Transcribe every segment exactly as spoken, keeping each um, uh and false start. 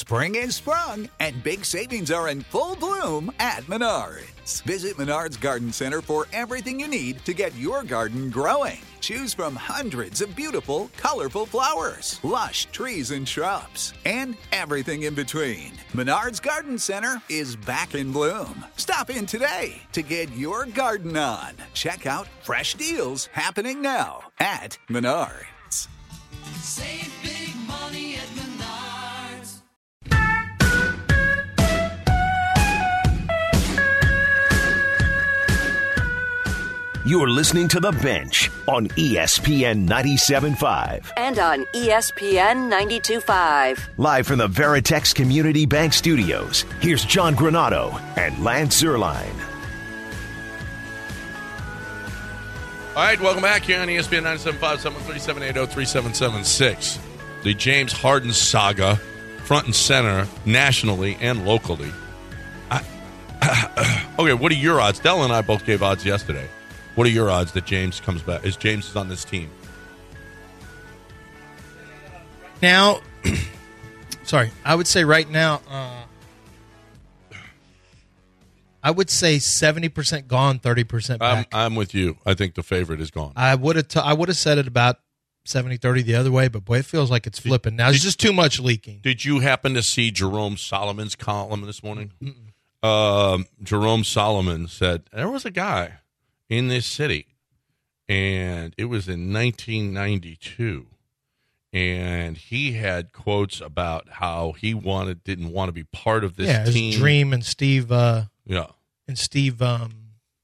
Spring is sprung, and big savings are in full bloom at Menards. Visit Menards Garden Center for everything you need to get your garden growing. Choose from hundreds of beautiful, colorful flowers, lush trees and shrubs, and everything in between. Menards Garden Center is back in bloom. Stop in today to get your garden on. Check out fresh deals happening now at Menards. Save big money at Menards. You're listening to The Bench on E S P N ninety-seven point five. And on E S P N ninety-two point five. Live from the Veritex Community Bank Studios, here's John Granato and Lance Zierlein. All right, welcome back here on E S P N ninety-seven point five, seven three seven, eight oh three, seven seven six. The James Harden saga, front and center, nationally and locally. I, okay, what are your odds? Dell and I both gave odds yesterday. What are your odds that James comes back? Is James is on this team? Now, sorry, I would say right now, uh, I would say seventy percent gone, thirty percent back. I'm, I'm with you. I think the favorite is gone. I would have t- I would have said it about seventy thirty the other way, but boy, it feels like it's flipping. Now, there's just too much leaking. Did you happen to see Jerome Solomon's column this morning? Um, Jerome Solomon said, there was a guy in this city, and it was in nineteen ninety-two, and he had quotes about how he wanted didn't want to be part of this yeah, team. Yeah, Dream and Steve. Uh, yeah, and Steve. Um,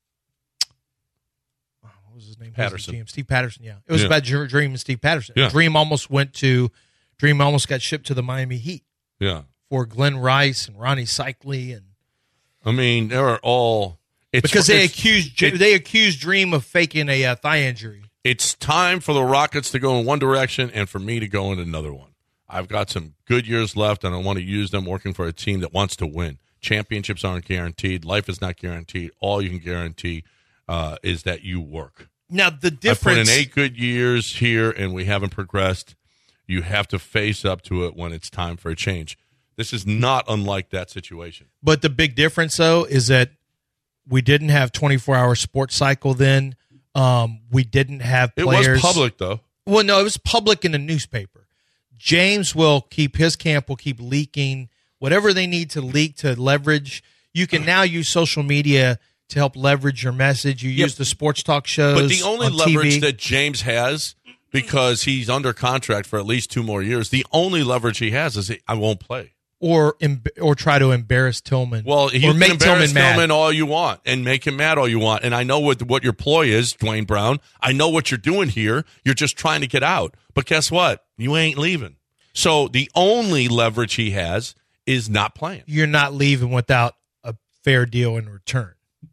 what was his name? Patterson. His Steve Patterson. Yeah, it was yeah. about Dream and Steve Patterson. Yeah. Dream almost went to. Dream almost got shipped to the Miami Heat. Yeah, for Glenn Rice and Ronnie Cycli, and I mean, they were all. It's, because they it's, accused it, they accused Dream of faking a uh, thigh injury. It's time for the Rockets to go in one direction and for me to go in another one. I've got some good years left, and I want to use them working for a team that wants to win. Championships aren't guaranteed. Life is not guaranteed. All you can guarantee uh, is that you work. Now, the difference... I put in eight good years here, and we haven't progressed. You have to face up to it when it's time for a change. This is not unlike that situation. But the big difference, though, is that we didn't have twenty-four hour sports cycle then. Um, we didn't have players. It was public, though. Well, no, it was public in the newspaper. James will keep, his camp will keep leaking whatever they need to leak to leverage. You can now use social media to help leverage your message. You use yep. the sports talk shows. But the only on leverage T V. that James has, because he's under contract for at least two more years, the only leverage he has is I won't play. Or or try to embarrass Tillman. Well, you or can make embarrass Tillman, Tillman mad. all you want and make him mad all you want. And I know what what your ploy is, Dwayne Brown. I know what you're doing here. You're just trying to get out. But guess what? You ain't leaving. So the only leverage he has is not playing. You're not leaving without a fair deal in return.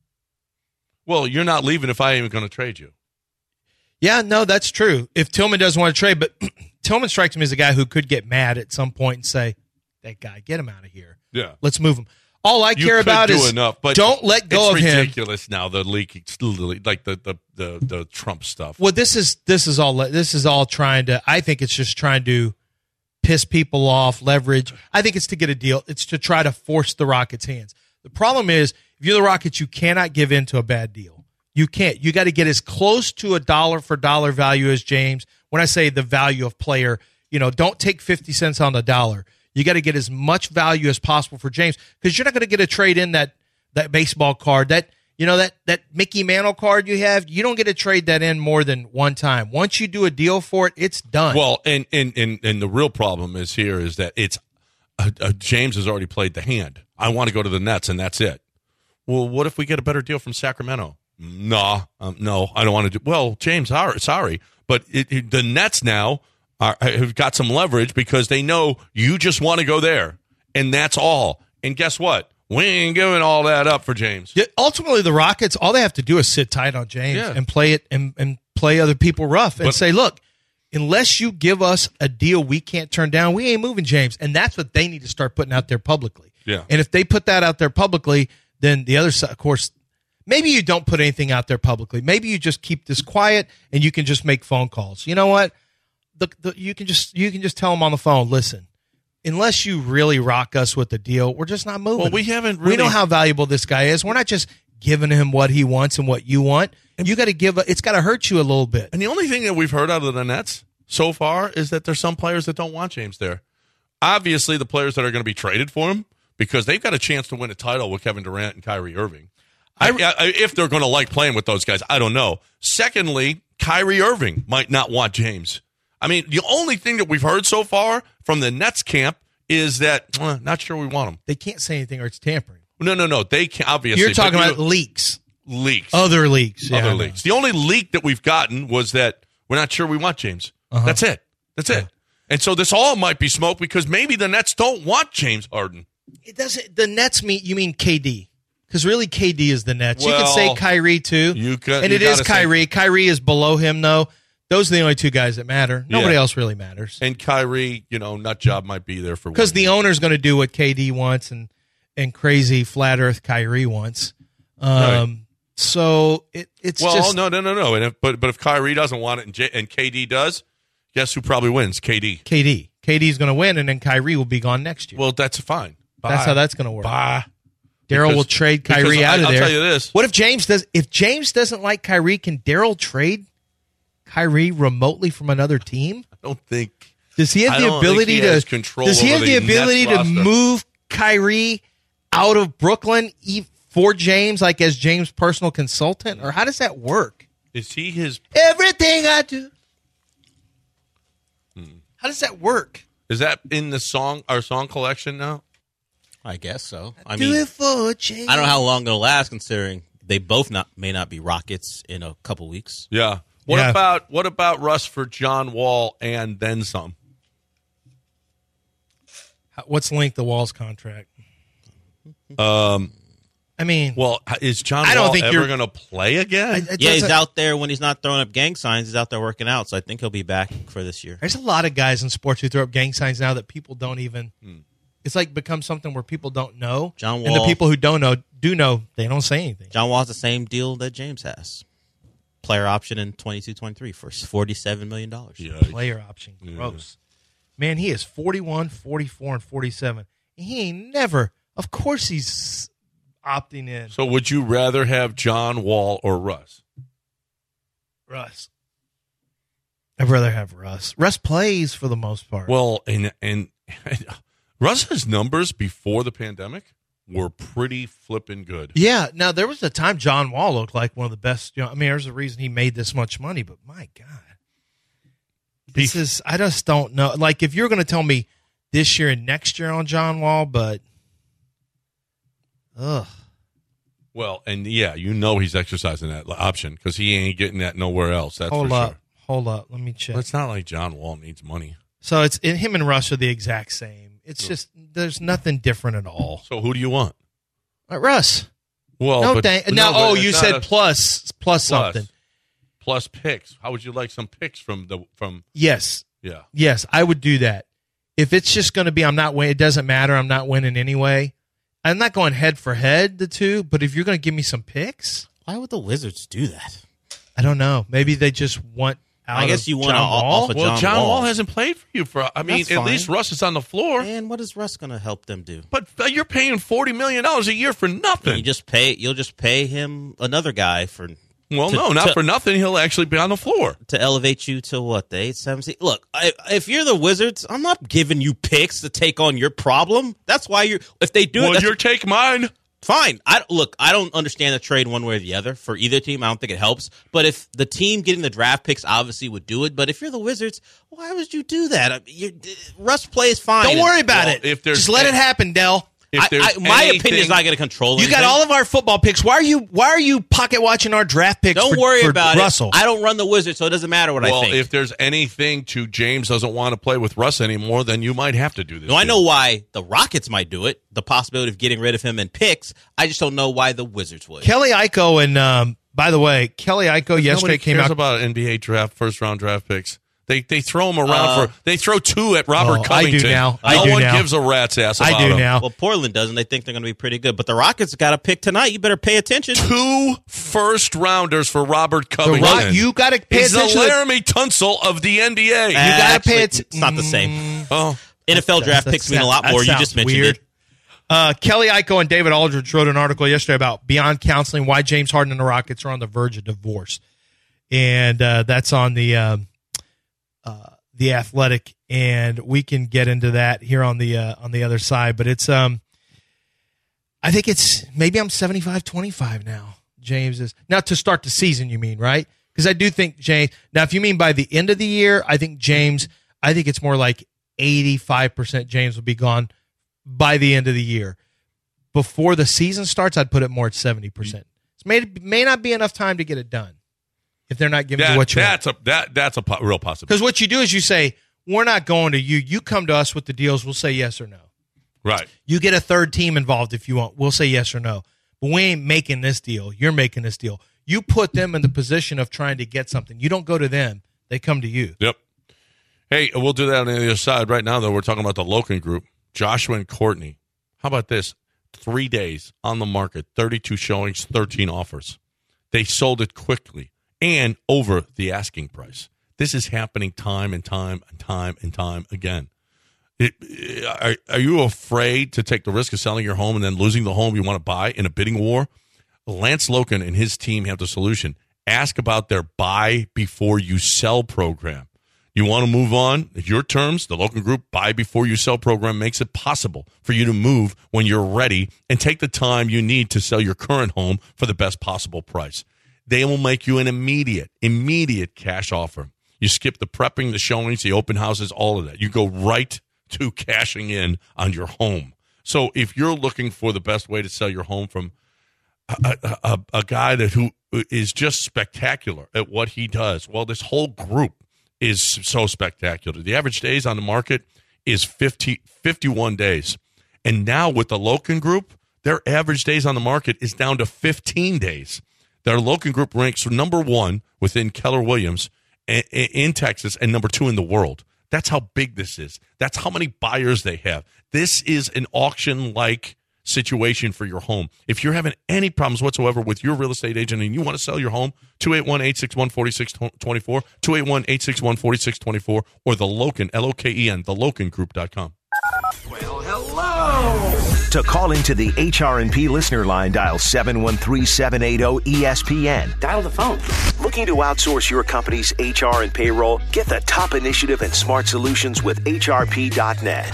Well, you're not leaving if I ain't even going to trade you. Yeah, no, that's true. If Tillman doesn't want to trade, but Tillman strikes me as a guy who could get mad at some point and say, that guy, get him out of here. Yeah. Let's move him. All I you care about do is enough, but don't let go of him. It's him. ridiculous now, the leaking, like the, the, the, the Trump stuff. Well, this is this is all this is all trying to, I think it's just trying to piss people off, leverage. I think it's to get a deal. It's to try to force the Rockets' hands. The problem is, if you're the Rockets, you cannot give in to a bad deal. You can't. You got to get as close to a dollar for dollar value as James. When I say the value of player, you know, don't take fifty cents on the dollar. You got to get as much value as possible for James, because you're not going to get a trade in that that baseball card, that you know that that Mickey Mantle card you have. You don't get to trade that in more than one time. Once you do a deal for it, it's done. Well, and and and, and the real problem is here is that it's uh, uh, James has already played the hand. I want to go to the Nets, and that's it. Well, what if we get a better deal from Sacramento? Nah, um, no, I don't want to do. Well, James, sorry, but it, it, the Nets now are, have got some leverage because they know you just want to go there, and that's all. And guess what? We ain't giving all that up for James. Yeah, ultimately, the Rockets, all they have to do is sit tight on James yeah. and play it and, and play other people rough and but, say, look, unless you give us a deal we can't turn down, we ain't moving James. And that's what they need to start putting out there publicly. Yeah. And if they put that out there publicly, then the other side, of course, maybe you don't put anything out there publicly. Maybe you just keep this quiet and you can just make phone calls. You know what? The, the, you can just you can just tell them on the phone, listen, unless you really rock us with the deal, we're just not moving. Well, we haven't We know really- how valuable this guy is. We're not just giving him what he wants and what you want. You got to give. A, it's got to hurt you a little bit. And the only thing that we've heard out of the Nets so far is that there's some players that don't want James there. Obviously, the players that are going to be traded for him, because they've got a chance to win a title with Kevin Durant and Kyrie Irving. I, I, if they're going to like playing with those guys, I don't know. Secondly, Kyrie Irving might not want James. I mean, the only thing that we've heard so far from the Nets camp is that, uh, not sure we want him. They can't say anything or it's tampering. No, no, no. They can obviously. You're talking but, you about know, leaks. leaks. Other leaks. Yeah, I Other know. leaks. The only leak that we've gotten was that we're not sure we want James. Uh-huh. That's it. That's it. And so this all might be smoke because maybe the Nets don't want James Harden. It doesn't. The Nets mean you mean K D because really K D is the Nets. you Well, could say Kyrie too, you could- and you it is gotta say- Kyrie. Kyrie is below him though. Those are the only two guys that matter. Nobody Yeah. else really matters And Kyrie, you know, nut job might be there for because one the year. owner's going to do what K D wants and and crazy flat Earth Kyrie wants. Um, Right. So it it's Well, just no, no, no, no. And if, but but if Kyrie doesn't want it and, J, and K D does, guess who probably wins? K D. K D. K D's going to win, and then Kyrie will be gone next year. Well, that's fine. Bye. That's how that's going to work. Bye. Daryl Because- will trade because Kyrie out I, of I'll there. tell you this. What if James does? If James doesn't like Kyrie, can Daryl trade Kyrie remotely from another team? I don't think. Does he have I the don't think ability he to? has control does he have over the the ability Nets to roster. move Kyrie out of Brooklyn e- for James, like as James' personal consultant, or how does that work? Is he his? Everything I do. Hmm. How does that work? Is that in the song? Our song collection now? I guess so. I do mean, it for James. I don't know how long it'll last, considering they both not may not be Rockets in a couple weeks. Yeah. What Yeah. about what about Russ for John Wall and then some? What's the length of Wall's contract? Um. I mean, Well, is John I don't Wall think ever you're- going to play again? it Yeah, he's doesn't- out there when he's not throwing up gang signs. He's out there working out, so I think he'll be back for this year. There's a lot of guys in sports who throw up gang signs now that people don't even. Hmm. It's like become something where people don't know. John and the Wall- people who don't know do know. They don't say anything. John Wall's the same deal that James has. Player option in twenty-two twenty-three for forty-seven million dollars. Yeah. Player option, gross. Man, he is forty-one, forty-four, and forty-seven. He ain't never. Of course, he's opting in. So, would you rather have John Wall or Russ? Russ. I'd rather have Russ. Russ plays for the most part. Well, and and Russ's numbers before the pandemic were pretty flippin' good. Yeah. Now there was a time John Wall looked like one of the best. You know, I mean, there's a reason he made this much money, but my God, this is. I just don't know. Like, if you're going to tell me this year and next year on John Wall, but ugh, Well, and yeah, you know he's exercising that option because he ain't getting that nowhere else. That's hold for up, sure. hold up. Let me check. But it's not like John Wall needs money. So it's it, him and Russ are the exact same. It's just there's nothing different at all. So who do you want? Uh, Russ. Well, No, but, thank. no, Now, but oh, it's you not said a plus plus plus. something. Plus picks. How would you like some picks from the from? Yes. Yeah. Yes, I would do that. If it's just going to be, I'm not winning, it doesn't matter, I'm not winning anyway. I'm not going head for head, the two, but if you're going to give me some picks, Why would the Wizards do that? I don't know. Maybe they just want out I guess of you want John off- Wall. off of Well, John John Wall. Wall hasn't played for you for. I mean, That's at fine. least Russ is on the floor. And what is Russ going to help them do? But uh, you're paying forty million dollars a year for nothing. You just pay. You'll just pay him another guy for well, to- no, not to- for nothing. He'll actually be on the floor. to elevate you to what the eight seventeen. Look, I, if you're the Wizards, I'm not giving you picks to take on your problem. That's why you're. If they do, it, Well, that's your take mine. fine. I look. I don't understand the trade one way or the other for either team. I don't think it helps. But if the team getting the draft picks obviously would do it, but if you're the Wizards, why would you do that? I mean, you, Russ plays fine. Don't worry about Well, it. if there's just let a- it happen, Dell. If I, there's I, my anything- opinion's not going to control. You got anything. all of our football picks. Why are you why are you pocket watching our draft picks Don't for, worry for about Russell? it. I don't run the Wizards, so it doesn't matter what Well, I think. if there's anything to James doesn't want to play with Russ anymore, then you might have to do this. No, I too. know why the Rockets might do it. The possibility of getting rid of him and picks. I just don't know why the Wizards would. Kelly Iko and um, by the way, Kelly Iko yesterday Nobody came cares out. about N B A draft, first round draft picks. They they throw them around Uh, for. They throw two at Robert Oh, I do Covington. now. I no do one now. gives a rat's ass about I do him. now. Well, Portland doesn't. They think they're going to be pretty good. But the Rockets got a pick tonight. You better pay attention. Two first rounders for Robert The Covington. Rock, you got to pay He's the attention. to the- Laramie Tunsil of the N B A. You gotta Actually, pay it. It's not the same. oh, N F L That- draft that picks mean a sound- lot that more. You sounds just mentioned weird. it. Uh, Kelly Iko and David Aldridge wrote an article yesterday about Beyond Counseling, why James Harden and the Rockets are on the verge of divorce. And uh, that's on the um, uh, the Athletic, and we can get into that here on the uh, on the other side. But it's um, I think it's maybe I'm seventy-five twenty-five now. James is now to start the season. You mean, right? Because I do think James. Now, if you mean by the end of the year, I think James. I think it's more like eighty-five percent James will be gone by the end of the year. Before the season starts, I'd put it more at seventy percent. It may, may not be enough time to get it done if they're not giving That, you what you want. that's a that that's a po- real possibility. Because what you do is you say, we're not going to you. You come to us with the deals. We'll say yes or no. Right. You get a third team involved if you want. We'll say yes or no. But we ain't making this deal. You're making this deal. You put them in the position of trying to get something. You don't go to them. They come to you. Yep. Hey, we'll do that on the other side. Right now, though, we're talking about the Loken Group. Joshua and Courtney. How about this? Three days on the market, thirty-two showings, thirteen offers. They sold it quickly and over the asking price. This is happening time and time and time and time again. It, are, are you afraid to take the risk of selling your home and then losing the home you want to buy in a bidding war? Lance Loken and his team have the solution. Ask about their buy before you sell program. You want to move on? Your terms, the Loken Group Buy Before You Sell program makes it possible for you to move when you're ready and take the time you need to sell your current home for the best possible price. They will make you an immediate, immediate cash offer. You skip the prepping, the showings, the open houses, all of that. You go right to cashing in on your home. So if you're looking for the best way to sell your home from a, a, a, a guy that who is just spectacular at what he does, well, this whole group is so spectacular. The average days on the market is fifty, fifty-one days. And now with the Loken Group, their average days on the market is down to fifteen days. Their Loken Group ranks number one within Keller Williams in Texas and number two in the world. That's how big this is. That's how many buyers they have. This is an auction-like situation for your home. If you're having any problems whatsoever with your real estate agent and you want to sell your home, two eight one, eight six one, four six two four, two eight one, eight six one, four six two four, or the Loken, L O K E N, the loken group dot com. Well, hello. To call into the H R and P listener line, dial seven one three, seven eight zero, E S P N. Dial the phone. Looking to outsource your company's H R and payroll? Get the top initiative and smart solutions with H R P dot net.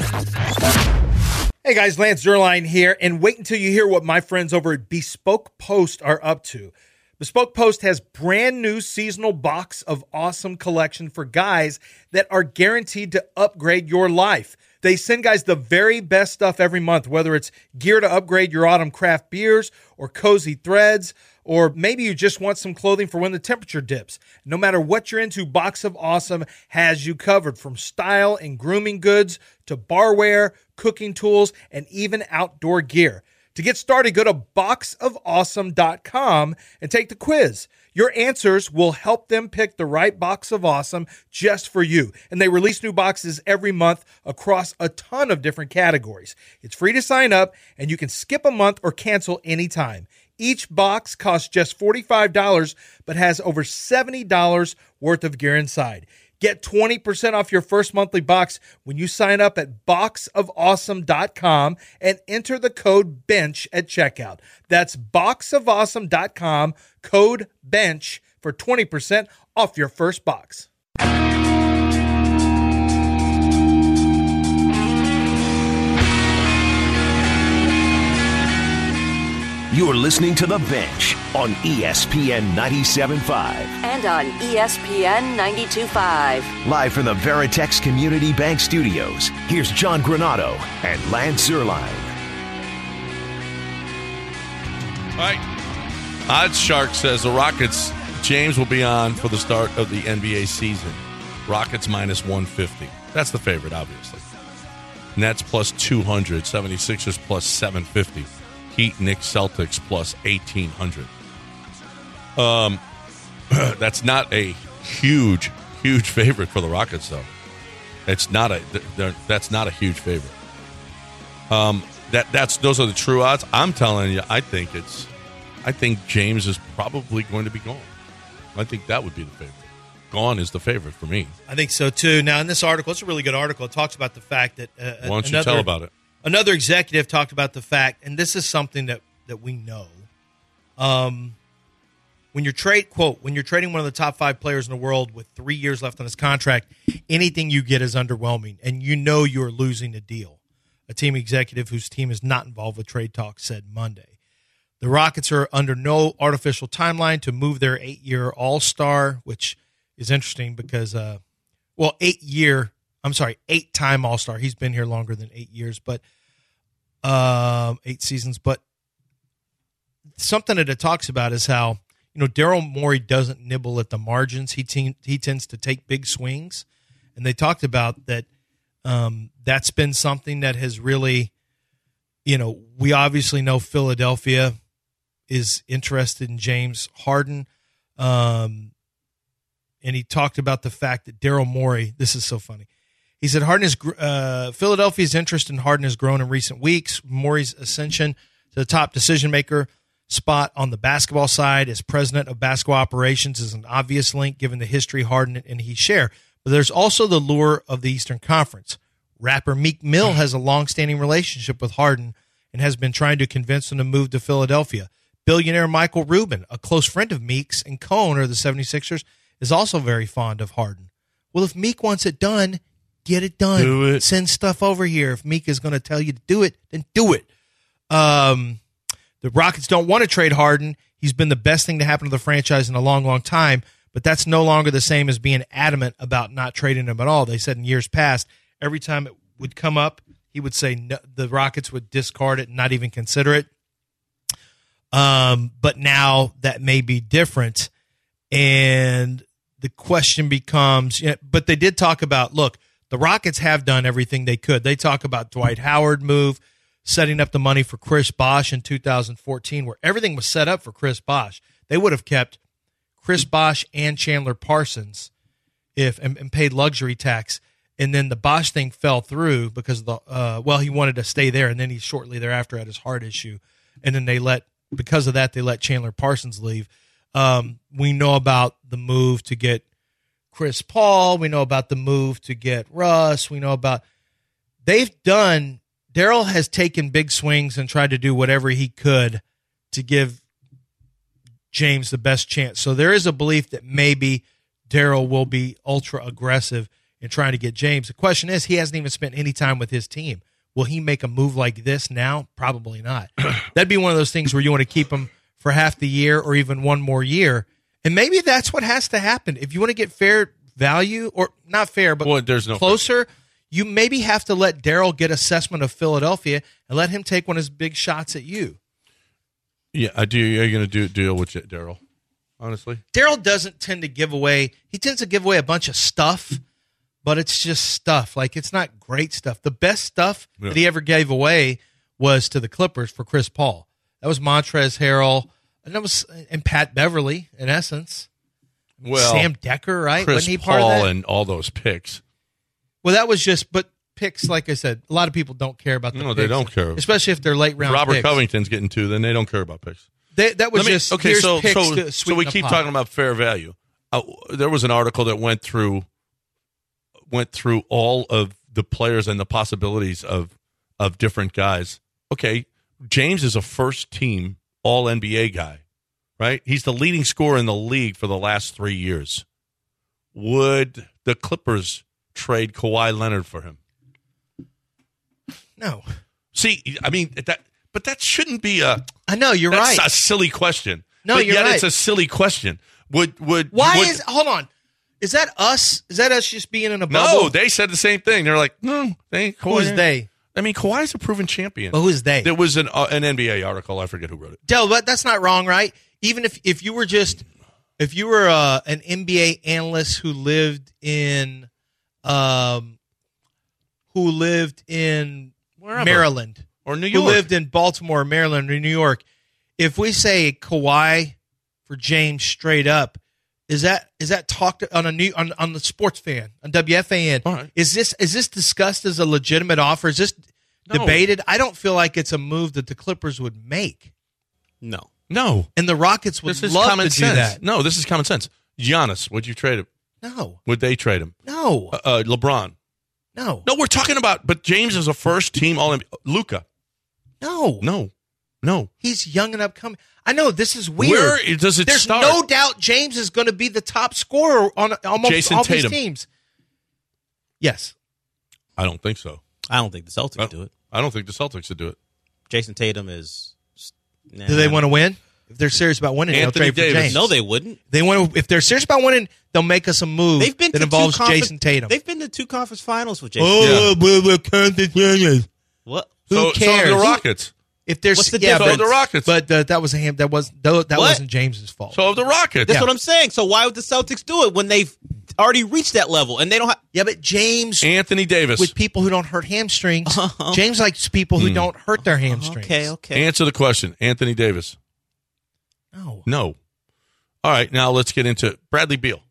Hey guys, Lance Zierlein here, and wait until you hear what my friends over at Bespoke Post are up to. Bespoke Post has brand new seasonal box of awesome collection for guys that are guaranteed to upgrade your life. They send guys the very best stuff every month, whether it's gear to upgrade your autumn craft beers or cozy threads, or maybe you just want some clothing for when the temperature dips. No matter what you're into, Box of Awesome has you covered, from style and grooming goods to barware, cooking tools, and even outdoor gear. To get started, go to box of awesome dot com and take the quiz. Your answers will help them pick the right box of awesome just for you. And they release new boxes every month across a ton of different categories. It's free to sign up, and you can skip a month or cancel anytime. Each box costs just forty-five dollars, but has over seventy dollars worth of gear inside. Get twenty percent off your first monthly box when you sign up at box of awesome dot com and enter the code BENCH at checkout. That's box of awesome dot com, code BENCH for twenty percent off your first box. You're listening to The Bench on E S P N ninety-seven point five. And on E S P N ninety-two point five. Live from the Veritex Community Bank Studios, here's John Granado and Lance Zierlein. All right. Odds Shark says the Rockets, James will be on for the start of the N B A season. Rockets minus one fifty. That's the favorite, obviously. Nets plus two hundred. seventy-sixers plus seven fifty. Heat, Knicks, Celtics plus eighteen hundred. Um, that's not a huge, huge favorite for the Rockets, though. It's not a. That's not a huge favorite. Um, that that's those are the true odds. I'm telling you, I think it's. I think James is probably going to be gone. I think that would be the favorite. gone is the favorite for me. I think so too. Now, in this article, it's a really good article. It talks about the fact that uh, Why don't you another, tell about it? Another executive talked about the fact, and this is something that, that we know. Um, when you're trade quote when you're trading one of the top five players in the world with three years left on his contract, anything you get is underwhelming, and you know you're losing a deal. A team executive whose team is not involved with trade talks said Monday. The Rockets are under no artificial timeline to move their eight-year All-Star, which is interesting because, uh, well, eight-year, I'm sorry, eight-time All-Star. He's been here longer than eight years, but um, eight seasons. But something that it talks about is how, you know, Daryl Morey doesn't nibble at the margins. He te- he tends to take big swings, and they talked about that. Um, that's been something that has really, you know, we obviously know Philadelphia is interested in James Harden. Um, and he talked about the fact that Daryl Morey, this is so funny. He said Harden is, uh, Philadelphia's interest in Harden has grown in recent weeks. Morey's ascension to the top decision maker spot on the basketball side as president of basketball operations is an obvious link given the history Harden and he share. But there's also the lure of the Eastern Conference. Rapper Meek Mill has a long-standing relationship with Harden and has been trying to convince him to move to Philadelphia. Billionaire Michael Rubin, a close friend of Meek's and co-owner of the seventy-sixers, is also very fond of Harden. Well, if Meek wants it done, get it done. Do it. Send stuff over here. If Meek is going to tell you to do it, then do it. Um, the Rockets don't want to trade Harden. He's been the best thing to happen to the franchise in a long, long time, but that's no longer the same as being adamant about not trading him at all. They said in years past, every time it would come up, he would say no, the Rockets would discard it and not even consider it. Um, but now that may be different. And the question becomes, you know, but they did talk about, look, the Rockets have done everything they could. They talk about Dwight Howard move, setting up the money for Chris Bosh in two thousand fourteen, where everything was set up for Chris Bosh. They would have kept Chris Bosh and Chandler Parsons if and, and paid luxury tax. And then the Bosh thing fell through because of the uh, well, he wanted to stay there, and then he shortly thereafter had his heart issue, and then they let because of that they let Chandler Parsons leave. Um, we know about the move to get Chris Paul. We know about the move to get Russ. We know about they've done. Daryl has taken big swings and tried to do whatever he could to give James the best chance. So there is a belief that maybe Daryl will be ultra aggressive in trying to get James. The question is, he hasn't even spent any time with his team. Will he make a move like this now? Probably not. That'd be one of those things where you want to keep him for half the year or even one more year. And maybe that's what has to happen. If you want to get fair value, or not fair, but Well, there's no closer, you maybe have to let Daryl get assessment of Philadelphia and let him take one of his big shots at you. Yeah, I do. Are you going to do deal with it, Daryl? Honestly, Daryl doesn't tend to give away. He tends to give away a bunch of stuff, but it's just stuff. Like, it's not great stuff. The best stuff Yeah. that he ever gave away was to the Clippers for Chris Paul. That was Montrezl Harrell, and that was and Pat Beverly in essence. well, Sam Decker, right? Chris Wasn't he part Paul of that? and all those picks. Well, that was just, but picks, like I said, a lot of people don't care about the No, picks. they don't care. Especially if they're late round Robert picks. Covington's getting two, then they don't care about picks. They, that was Let me- just, okay. here's So, picks so, to so sweeten we the keep pot. talking about fair value. Uh, there was an article that went through went through all of the players and the possibilities of of different guys. Okay, James is a first team All N B A guy, right? He's the leading scorer in the league for the last three years. Would the Clippers trade Kawhi Leonard for him? No. See, I mean that, but that shouldn't be a. I know, you're That's right. a silly question. No, but you're yet right. It's a silly question. Would would Why would, is, hold on. Is that us? Is that us just being in a no? bubble? They said the same thing. They're like, no, they ain't Kawhi. Who's they? I mean, Kawhi's a proven champion. Well, who's they? There was an uh, an N B A article. I forget who wrote it. Del, but that's not wrong, right? Even if, if you were just, if you were uh, an N B A analyst who lived in, um, who lived in Wherever. Maryland Or New who York. lived in Baltimore, Maryland, or New York, if we say Kawhi for James straight up, is that is that talked on a new on, on the Sports Fan on W F A N? All right. Is this is this discussed as a legitimate offer? Is this No. debated? I don't feel like it's a move that the Clippers would make, No. No, and the Rockets would this is love common to sense. do that. No, this is common sense. Giannis, would you trade him? No. Would they trade him? No. Uh, uh, LeBron. No. No, we're talking about. But James is a first team All N B A. Luka. No. No. No. He's young and upcoming. I know this is weird. Where does it There's start? no doubt James is going to be the top scorer on almost Jason all Tatum. these teams. Yes. I don't think so. I don't think the Celtics I, do it. I don't think the Celtics would do it. Jason Tatum is. Nah. Do they want to win? If they're serious about winning, Anthony they'll trade Davis. for James. No, they wouldn't. They want to. If they're serious about winning, they'll make us a move They've been that to involves two confer- Jason Tatum. They've been to two conference finals with Jason. Oh, Tatum. but we're conference. What? Who so, cares? So the Rockets. If there's What's the yeah, difference? but, So the Rockets. but uh, that was a ham. That was that, that What? wasn't James's fault. So of the Rockets. That's Yeah. what I'm saying. So why would the Celtics do it when they've already reached that level and they don't have? yeah, but James Anthony Davis. with people who don't hurt hamstrings. James likes people who don't hurt their hamstrings. Okay, okay. Answer the question. Anthony Davis. No. No. All right. Now let's get into Bradley Beal.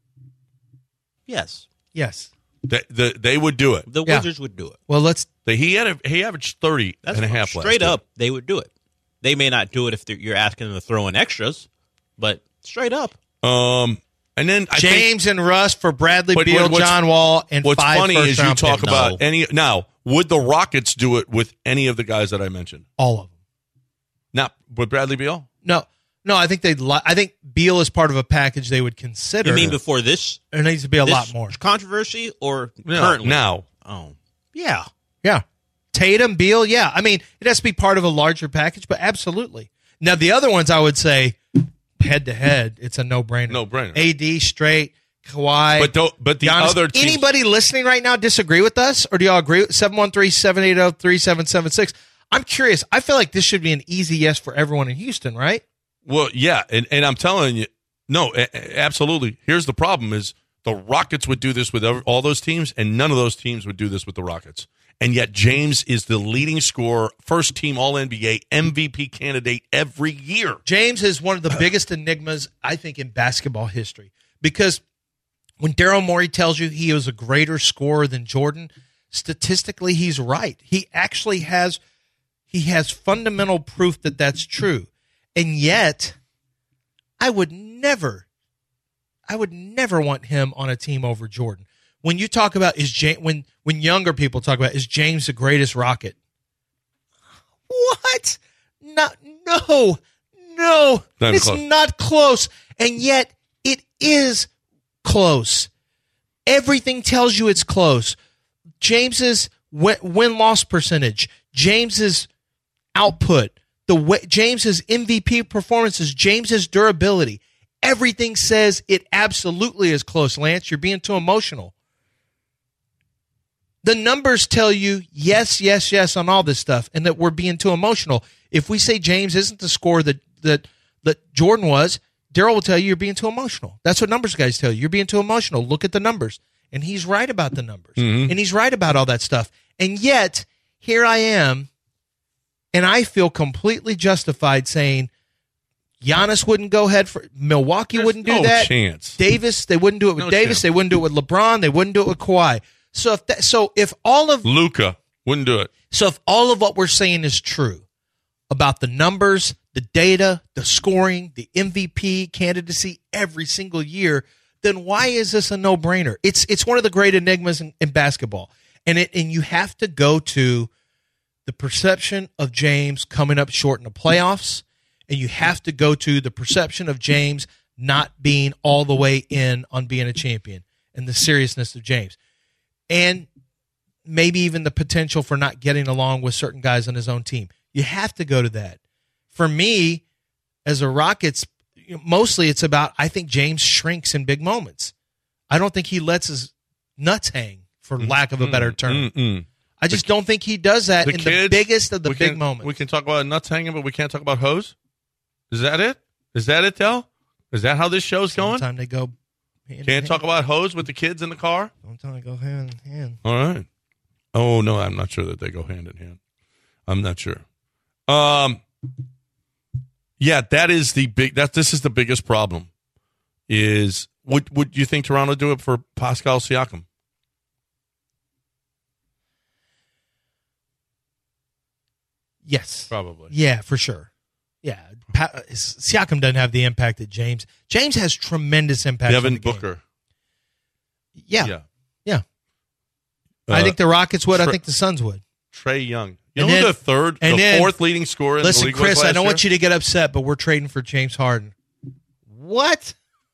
Yes, Yes. They, the, they would do it. the Yeah. Wizards would do it. Well, let's. They, he had a, he averaged thirty That's and a fine. half last Straight year. up, they would do it. They may not do it if they're- you're asking them to throw in extras, but straight up. Um, and then I think James and Russ for Bradley But Beal, what's- John Wall, and what's five funny is you first-round talk picks. about No. any. Now, would the Rockets do it with any of the guys that I mentioned? all of them. Not with Bradley Beal? No, no. I think they'd. Li- I think Beal is part of a package they would consider. You mean before this? there needs to be a this lot more. controversy or No, currently? now. Oh, yeah. Yeah, Tatum, Beal. Yeah, I mean it has to be part of a larger package, but absolutely. Now the other ones, I would say, head to head, it's a no brainer. No-brainer. A D straight, Kawhi. But don't, but the Giannis. other teams, Anybody listening right now disagree with us, or do y'all agree? seven one three, seven eight zero, three seven seven six. I'm curious. I feel like this should be an easy yes for everyone in Houston, right? Well, yeah, and, and I'm telling you, no, a- a- absolutely. Here's the problem: is the Rockets would do this with every- all those teams, and none of those teams would do this with the Rockets. And yet, James is the leading scorer, first team All N B A, M V P candidate every year. James is one of the biggest enigmas, I think, in basketball history. Because when Daryl Morey tells you he was a greater scorer than Jordan, statistically, he's right. He actually has he has fundamental proof that that's true. And yet, I would never, I would never want him on a team over Jordan. When you talk about is James, when when younger people talk about is James the greatest Rocket? What? Not no, no. Not even It's close. not close, and yet it is close. Everything tells you it's close. James's win loss percentage, James's output, the way, James's M V P performances, James's durability. Everything says it absolutely is close. Lance, you're being too emotional. The numbers tell you yes, yes, yes on all this stuff, and that we're being too emotional. If we say James isn't the scorer that that that Jordan was, Daryl will tell you you're being too emotional. That's what numbers guys tell you. You're being too emotional. Look at the numbers. And he's right about the numbers. Mm-hmm. And he's right about all that stuff. And yet, here I am, and I feel completely justified saying Giannis wouldn't go ahead for Milwaukee There's wouldn't do no that. chance. Davis, they wouldn't do it with No Davis. chance. They wouldn't do it with LeBron. They wouldn't do it with Kawhi. So if that, so if all of Luka wouldn't do it. so if all of what we're saying is true about the numbers, the data, the scoring, the M V P candidacy every single year, then why is this a no-brainer? It's it's one of the great enigmas in, in basketball. And it and you have to go to the perception of James coming up short in the playoffs, and you have to go to the perception of James not being all the way in on being a champion and the seriousness of James. And maybe even the potential for not getting along with certain guys on his own team. You have to go to that. For me, as a Rockets, you know, mostly it's about, I think James shrinks in big moments. I don't think he lets his nuts hang, for lack of a better term. Mm-mm. I just don't think he does that The in kids, the biggest of the we big can, moments. We can talk about nuts hanging, but we can't talk about hose? Is that it? Is that it, Del? Is that how this show's going? Sometimes they go hand in Can't talk hand. about hose with the kids in the car? Sometimes they go hand in hand. All right. Oh, no, I'm not sure that they go hand in hand. I'm not sure. Um, yeah, that is the big, that this is the biggest problem is, would, would you think Toronto do it for Pascal Siakam? Yes. Probably. Yeah, for sure. Yeah. Pa- Siakam doesn't have the impact that James. James has tremendous impact. on Devin the game. Booker. Yeah. Yeah. Yeah. I Uh, think the Rockets would. I Tra- think the Suns would. Trey Young. You And know then- who the third, and the then- fourth leading scorer in the Listen, league was Chris, I last don't year? want you to get upset, but we're trading for James Harden. What?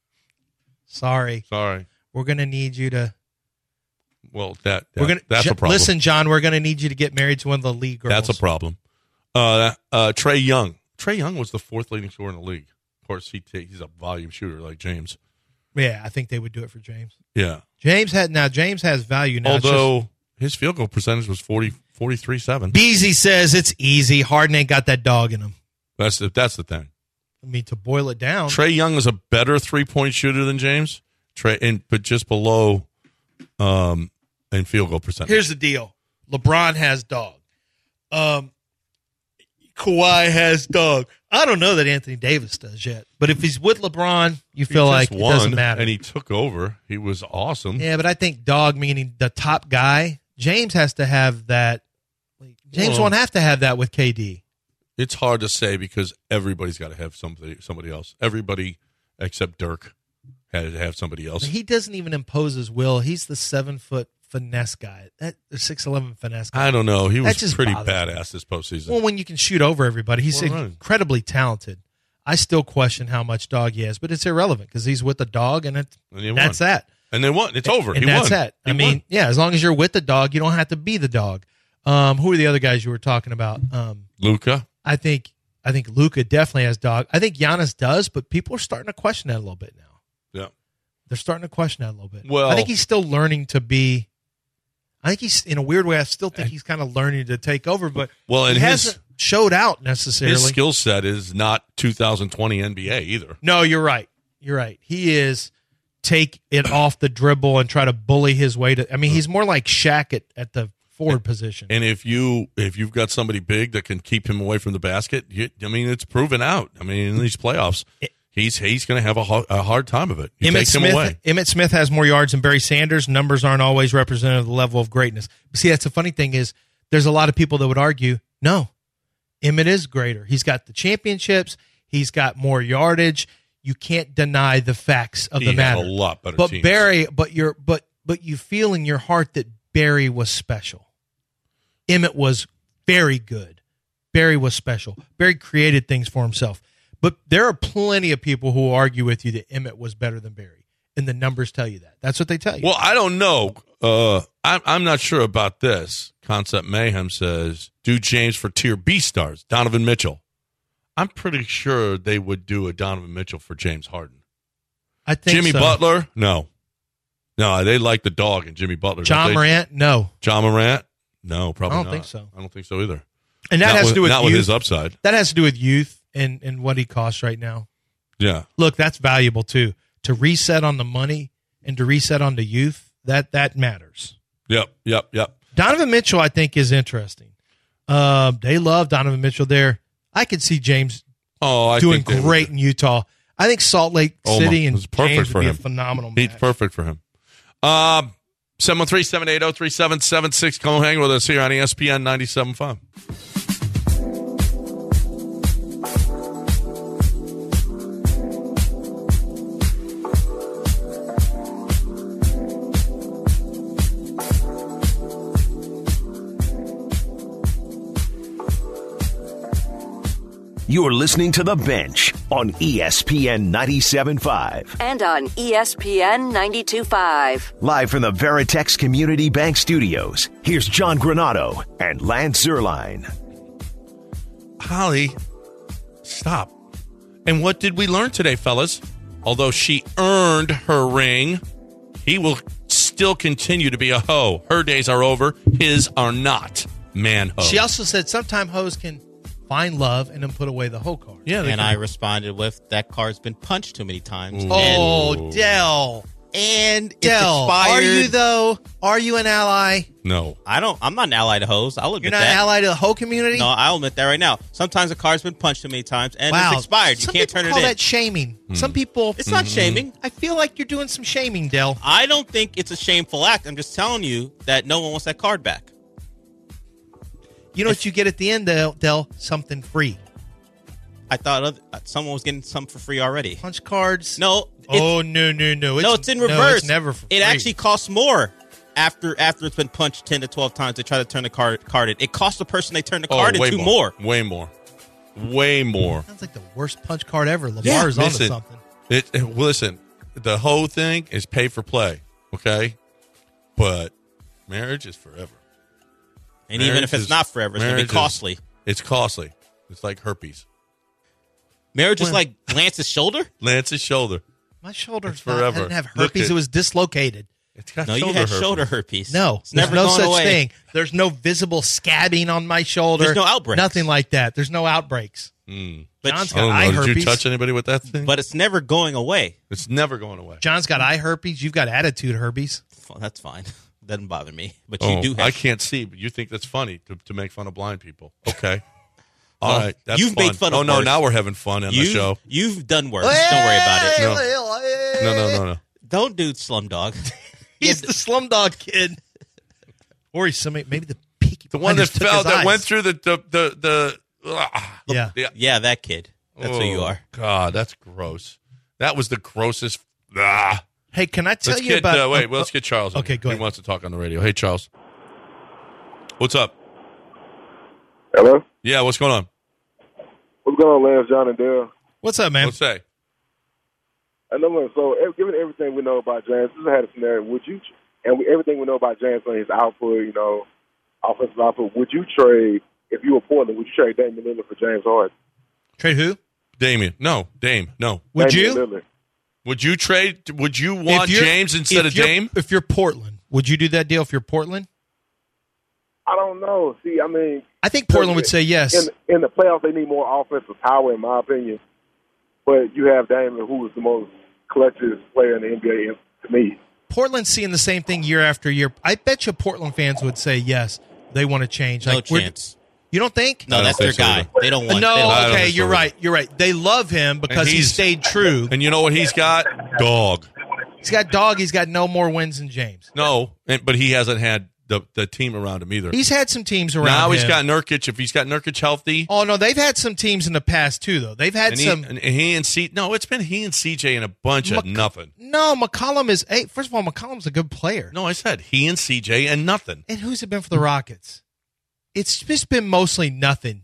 Sorry. Sorry. We're going to need you to. Well, that, that We're gonna that's Jo- a problem. Listen, John, we're going to need you to get married to one of the league girls. That's a problem. Uh, uh, Trey Young. Trey Young was the fourth leading scorer in the league. Of course, he t- he's a volume shooter like James. Yeah, I think they would do it for James. Yeah. James had now. James has value now. It's just- Although his field goal percentage was forty, forty-three seven. Beasy says it's easy. Harden ain't got that dog in him. That's the, that's the thing. I mean, to boil it down, Trey Young is a better three-point shooter than James, Trey, and, but just below um, in field goal percentage. here's the deal: LeBron has dog. Um, Kawhi has dog. I don't know that Anthony Davis does yet, but if he's with LeBron, you He feel just like it won, doesn't matter. and he took over. He was awesome. Yeah, but I think dog meaning the top guy. James has to have that. James Well- won't have to have that with K D. It's hard to say because everybody's got to have somebody somebody else. Everybody except Dirk had to have somebody else. But he doesn't even impose his will. He's the seven foot finesse guy. That the six eleven finesse guy. I don't know. He That was just pretty bothers badass this postseason. Well, when you can shoot over everybody, he's Well, right. incredibly talented. I still question how much dog he has, but it's irrelevant because he's with the dog, and, it, And he won. that's that. and they won. It's over. And he that's won. that. He I mean, won. yeah, as long as you're with the dog, you don't have to be the dog. Um, who are the other guys you were talking about? Um, Luka. I think I think Luka definitely has dog. I think Giannis does, but people are starting to question that a little bit now. Yeah. They're starting to question that a little bit. Well- I think he's still learning to be. I think he's in a weird way. I still think he's kind of learning to take over, but Well, and he his- hasn't showed out necessarily. His skill set is not two thousand twenty N B A either. No, you're right. You're right. He is take it off the dribble and try to bully his way to. I mean, he's more like Shaq at, at the forward position. And if you if you've got somebody big that can keep him away from the basket, you, I mean, it's proven out. I mean, in these playoffs, he's he's going to have a, ho- a hard time of it. You Emmett take him Smith, away. Emmett Smith has more yards than Barry Sanders. Numbers aren't always representative of the level of greatness. But see, that's the funny thing is there's a lot of people that would argue, no, Emmett is greater. He's got the championships. He's got more yardage. You can't deny the facts of He the had matter. a lot better But teams. Barry, but you're but but you feel in your heart that Barry was special. Emmett was very good. Barry was special. Barry created things for himself. But there are plenty of people who will argue with you that Emmett was better than Barry. And the numbers tell you that. That's what they tell you. Well, I don't know. Uh, I'm I'm not sure about this. Concept Mayhem says, do James for tier B stars, Donovan Mitchell. I'm pretty sure they would do a Donovan Mitchell for James Harden. I think Jimmy so. Butler, no. No, they like the dog and Jimmy Butler. don't John they? Morant, no. John Morant? No, probably I don't not. think so. I don't think so either. And that not has with, to do with not youth. with his upside. That has to do with youth and, and what he costs right now. Yeah. Look, that's valuable too. To reset on the money and to reset on the youth, that that matters. Yep, yep, yep. Donovan Mitchell, I think, is interesting. Um, they love Donovan Mitchell there. I could see James Oh, I doing think they would- great in Utah. I think Salt Lake Oh, City my- and it's perfect James for would be him. a phenomenal He's match. perfect for him. Um, seven one three, seven eight zero, three seven seven six. Come hang with us here on E S P N ninety-seven point five. You're listening to The Bench on E S P N ninety-seven point five. And on E S P N ninety-two point five. Live from the Veritex Community Bank Studios, here's John Granado and Lance Zerline. Holly, stop. And what did we learn today, fellas? Although she earned her ring, he will still continue to be a hoe. Her days are over. His are not. Man ho. She also said sometime hoes can find love and then put away the hoe card. yeah, they And can- I responded with, that card's been punched too many times. Ooh. Oh, And, Dell. and it's Dell, expired. are you though? Are you an ally? no. I don't, I'm not an ally to hoes. I'll admit You're not that. an ally to the hoe community? No, I'll admit that right now. Sometimes a card's been punched too many times and Wow. it's expired. You Some can't people turn it call in. that shaming. Hmm. Some people. It's not shaming. I feel like you're doing some shaming, Dell. I don't think it's a shameful act. I'm just telling you that no one wants that card back. You know what you get at the end, Dell? Dell? Something free. I thought other, someone was getting some for free already. Punch cards. No. It's, Oh no no no! It's, no, it's in no, reverse. it's never for It free. actually costs more after after it's been punched ten to twelve times. They try to turn the card card in. It costs the person they turn the card oh, way into more. more. Way more. Way more. Sounds like the worst punch card ever. Lamar's Yeah, onto listen, something. It, it- listen, the whole thing is pay for play, okay? But marriage is forever. And even Marriage if it's is- not forever, it's going to marriage be costly. Is, it's costly. It's like herpes. Marriage is When- like Lance's shoulder? Lance's shoulder. My shoulder's It's not, I forever. didn't have Look herpes. at- It was dislocated. It's got No, you shoulder had herpes. shoulder herpes. No, it's there's never no going such away. thing. There's no visible scabbing on my shoulder. There's no outbreaks. Nothing like that. There's no outbreaks. Mm. But, John's I got don't eye know. Did herpes. you touch anybody with that thing? but it's never going away. It's never going away. John's got eye herpes. You've got attitude herpes. Well, that's fine. Doesn't bother me. But Oh, you do have I can't see, but you think that's funny to, to make fun of blind people. Okay. All Well, right. That's you've fun. made fun of Oh, no, worse. now we're having fun on the you, show. You've done worse. Don't worry about it. No. No, no, no, no. Don't do Slumdog. He's the Slumdog Kid. Or he's somebody, maybe the Peaky The one that Blinders took fell, his that eyes. went through the, the, the, the, ah, Yeah. yeah. Yeah, that kid. That's who you Oh, are. God, that's gross. That was the grossest. Ah. Hey, can I tell Let's you get, about? uh, wait, oh, well, let's get Charles. in Okay, here. go He ahead. wants to talk on the radio. Hey, Charles. What's up? Hello? Yeah, what's going on? What's going on, Lance, John, and Dale? What's up, man? Let's say. I know, so ev- given everything we know about James, this had a scenario. Would you, and we, everything we know about James on his output, you know, offensive output, would you trade, if you were Portland, would you trade Damian Lillard for James Harden? Trade who? Damian. No, Dame. No. Would Damian you? Lillard. Would you trade? Would you want If you're- James instead if of you're- Dame? If you're Portland, would you do that deal if you're Portland? I don't know. See, I mean, I think Portland would say yes. in, in the playoffs, they need more offensive power, in my opinion. But you have Damian, who is the most clutchest player in the N B A to me. Portland's seeing the same thing year after year. I bet you Portland fans would say yes, they want to change. No Like, we're- chance. You don't think? No, I don't that's their think so guy. either. They don't want. No, they don't- I don't okay, think so you're either. right. You're right. They love him because he he's- stayed true. And you know what he's got? Dog. He's got dog. He's got no more wins than James. No, and, but he hasn't had the, the team around him either. He's had some teams around now he's him. got Nurkic. If he's got Nurkic healthy, Oh no, they've had some teams in the past too, though. They've had and he, some. and he and C. No, it's been he and C J and a bunch of Mc- nothing. No, McCollum is. Hey, first of all, McCollum's a good player. No, I said he and C J and nothing. And who's it been for the Rockets? It's just been mostly nothing.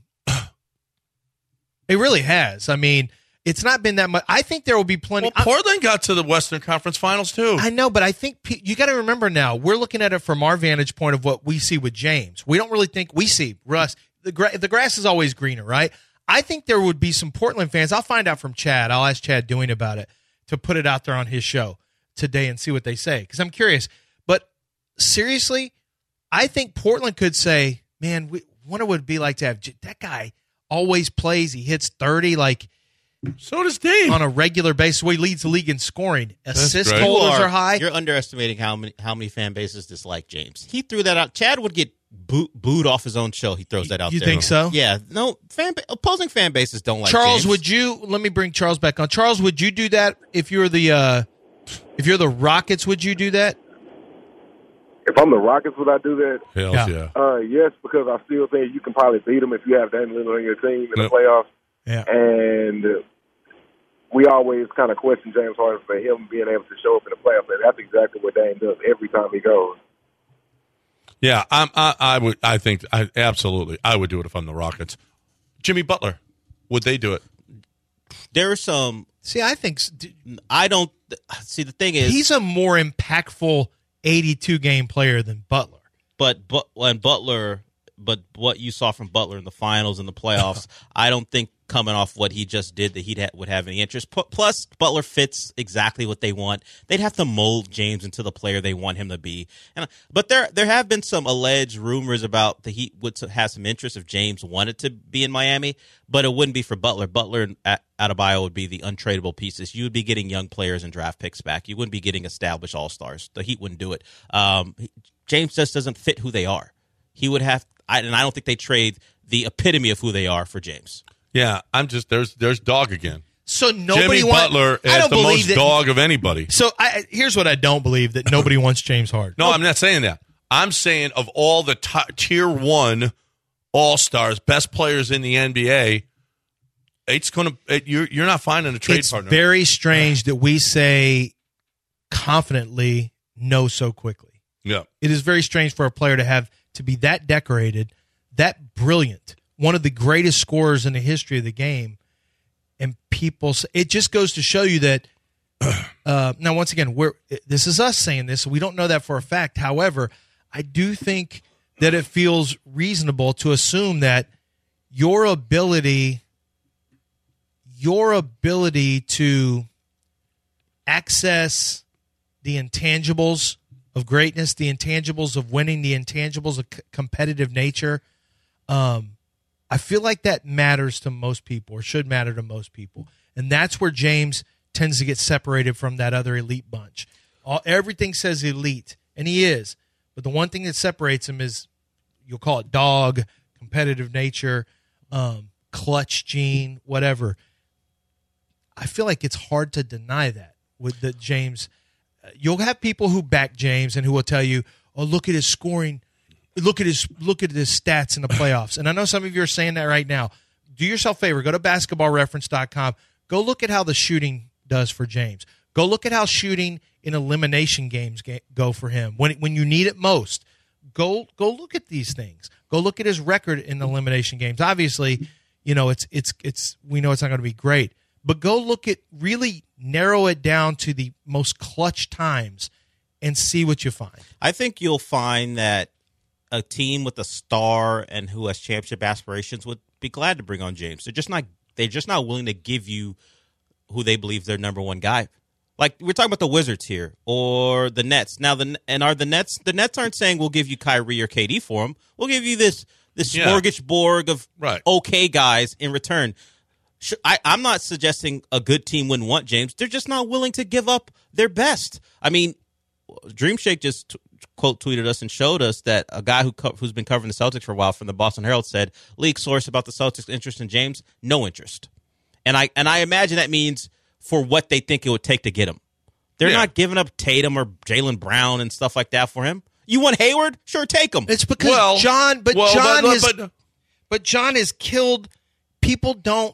It really has. I mean, it's not been that much. I think there will be plenty. Well, Portland got to the Western Conference Finals too. I know, but I think pe- you got to remember now, we're looking at it from our vantage point of what we see with James. We don't really think we see Russ. The, gra- the grass is always greener, right? I think there would be some Portland fans. I'll find out from Chad. I'll ask Chad Doing about it to put it out there on his show today and see what they say because I'm curious. But seriously, I think Portland could say, man, we wonder what it would be like to have J- that guy always plays. He hits thirty like so does Dame. on a regular basis. He leads the league in scoring. Assist great. totals You are high. You're underestimating how many how many fan bases dislike James. He threw that out. Chad would get boo- booed off his own show. He throws that out You there. think so? Yeah. No, fan ba- opposing fan bases don't like Charles, James. would you let me bring Charles back on? Charles, would you do that if you're the uh, if you're the Rockets? Would you do that? If I'm the Rockets, would I do that? Hells Yeah. yeah. Uh, yes, because I still think you can probably beat them if you have Damian Lillard on your team in the Yep. playoffs. Yeah. And uh, we always kind of question James Harden for him being able to show up in the playoffs. And that's exactly what Dame does every time he goes. Yeah, I'm, I, I would. I think. I absolutely. I would do it if I'm the Rockets. Jimmy Butler, would they do it? There are some. See, I think s- d- I don't see. The thing is, he's a more impactful eighty-two game player than Butler. but but when Butler, but what you saw from Butler in the finals and the playoffs, I don't think coming off what he just did that he ha- would have any interest. P- plus, Butler fits exactly what they want. They'd have to mold James into the player they want him to be. And but there there have been some alleged rumors about the Heat would have some interest if James wanted to be in Miami, but it wouldn't be for Butler. Butler and A- Adebayo would be the untradeable pieces. You would be getting young players and draft picks back. You wouldn't be getting established all stars. The Heat wouldn't do it. Um, James just doesn't fit who they are. He would have, I, and I don't think they trade the epitome of who they are for James. Yeah, I'm just there's there's dog again. So nobody Jimmy want- Butler I is don't the believe most that, dog of anybody. So I, here's what I don't believe: that nobody wants James Harden. No, I'm not saying that. I'm saying of all the t- tier one all stars, best players in the N B A, it's going to. You're you're not finding a trade it's partner. very strange that we say confidently no so quickly. Yeah, it is very strange for a player to have to be that decorated, that brilliant, one of the greatest scorers in the history of the game, and people. It just goes to show you that. Uh, now, once again, we're this is us saying this, so we don't know that for a fact. However, I do think that it feels reasonable to assume that your ability, your ability to access the intangibles of greatness, the intangibles of winning, the intangibles of c- competitive nature, um, I feel like that matters to most people, or should matter to most people, and that's where James tends to get separated from that other elite bunch. All, everything says elite, and he is. But the one thing that separates him is, you'll call it dog, competitive nature, um, clutch gene, whatever. I feel like it's hard to deny that with the James. You'll have people who back James and who will tell you, oh, look at his scoring. Look at his look at his stats in the playoffs. And I know some of you are saying that right now. Do yourself a favor. Go to basketball reference dot com. Go look at how the shooting does for James. Go look at how shooting in elimination games go for him when when you need it most. Go go look at these things. Go look at his record in elimination games. Obviously, you know it's it's it's we know it's not going to be great, but go look at really narrow it down to the most clutch times and see what you find. I think you'll find that a team with a star and who has championship aspirations would be glad to bring on James. They're just not they're just not willing to give you who they believe their number one guy. Like we're talking about the Wizards here or the Nets. Now the and are the Nets the Nets aren't saying we'll give you Kyrie or K D for him. We'll give you this this Yeah. smorgasbord of Right. okay guys in return. Sh- I, I'm not suggesting a good team wouldn't want James. They're just not willing to give up their best. I mean, Dream Shake just t- quote tweeted us and showed us that a guy who co- who's been covering the Celtics for a while from the Boston Herald said league source about the Celtics' interest in James, no interest. And I and I imagine that means for what they think it would take to get him. They're Yeah. not giving up Tatum or Jaylen Brown and stuff like that for him. You want Hayward? Sure, take him. It's because Well, John, but well, John but- has, but- but John has killed. People don't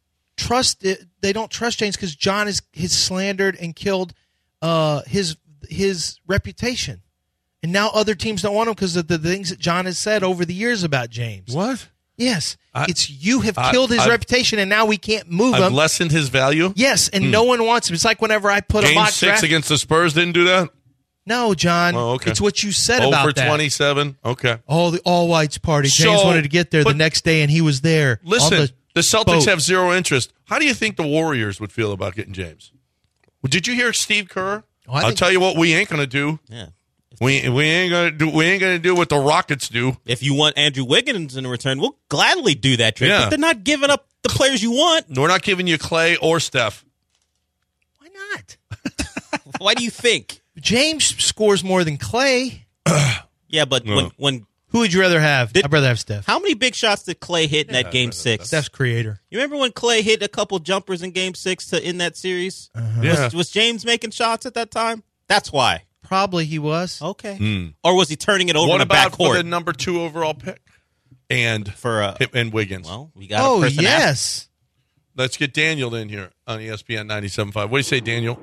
trust it. They don't trust James because John has, has slandered and killed uh, his his reputation, and now other teams don't want him because of the things that John has said over the years about James. What? Yes, I- it's you have I- killed his I've- reputation, and now we can't move I've him. lessened his value. Yes, and no one wants him. It's like whenever I put a Game mock six draft. against the Spurs didn't do that. No, John. Oh, okay. It's what you said Over about that. twenty-seven. Okay. Oh, the all whites party. James So- wanted to get there the but- next day, and he was there. on Listen, the the Celtics boat. have zero interest. How do you think the Warriors would feel about getting James? Well, did you hear Steve Kerr? Oh, I I'll think- tell you what we ain't gonna do. yeah. We we ain't gonna do we ain't gonna do what the Rockets do. If you want Andrew Wiggins in return, we'll gladly do that trade. Yeah. But they're not giving up the players you want. We're not giving you Clay or Steph. Why not? Why do you think? James scores more than Clay. Yeah, but No. when when Who would you rather have? Did- I'd rather have Steph. how many big shots did Clay hit in that game six? Steph's creator. You remember when Clay hit a couple jumpers in game six to end that series? Yeah. Was, was James making shots at that time? That's why. Probably he was. Okay. Or was he turning it over What in the about for the backcourt number two overall pick? And for uh, and Wiggins. well, we got a Oh, person ask- yes. Let's get Daniel in here on E S P N ninety-seven point five. What do you say, Daniel?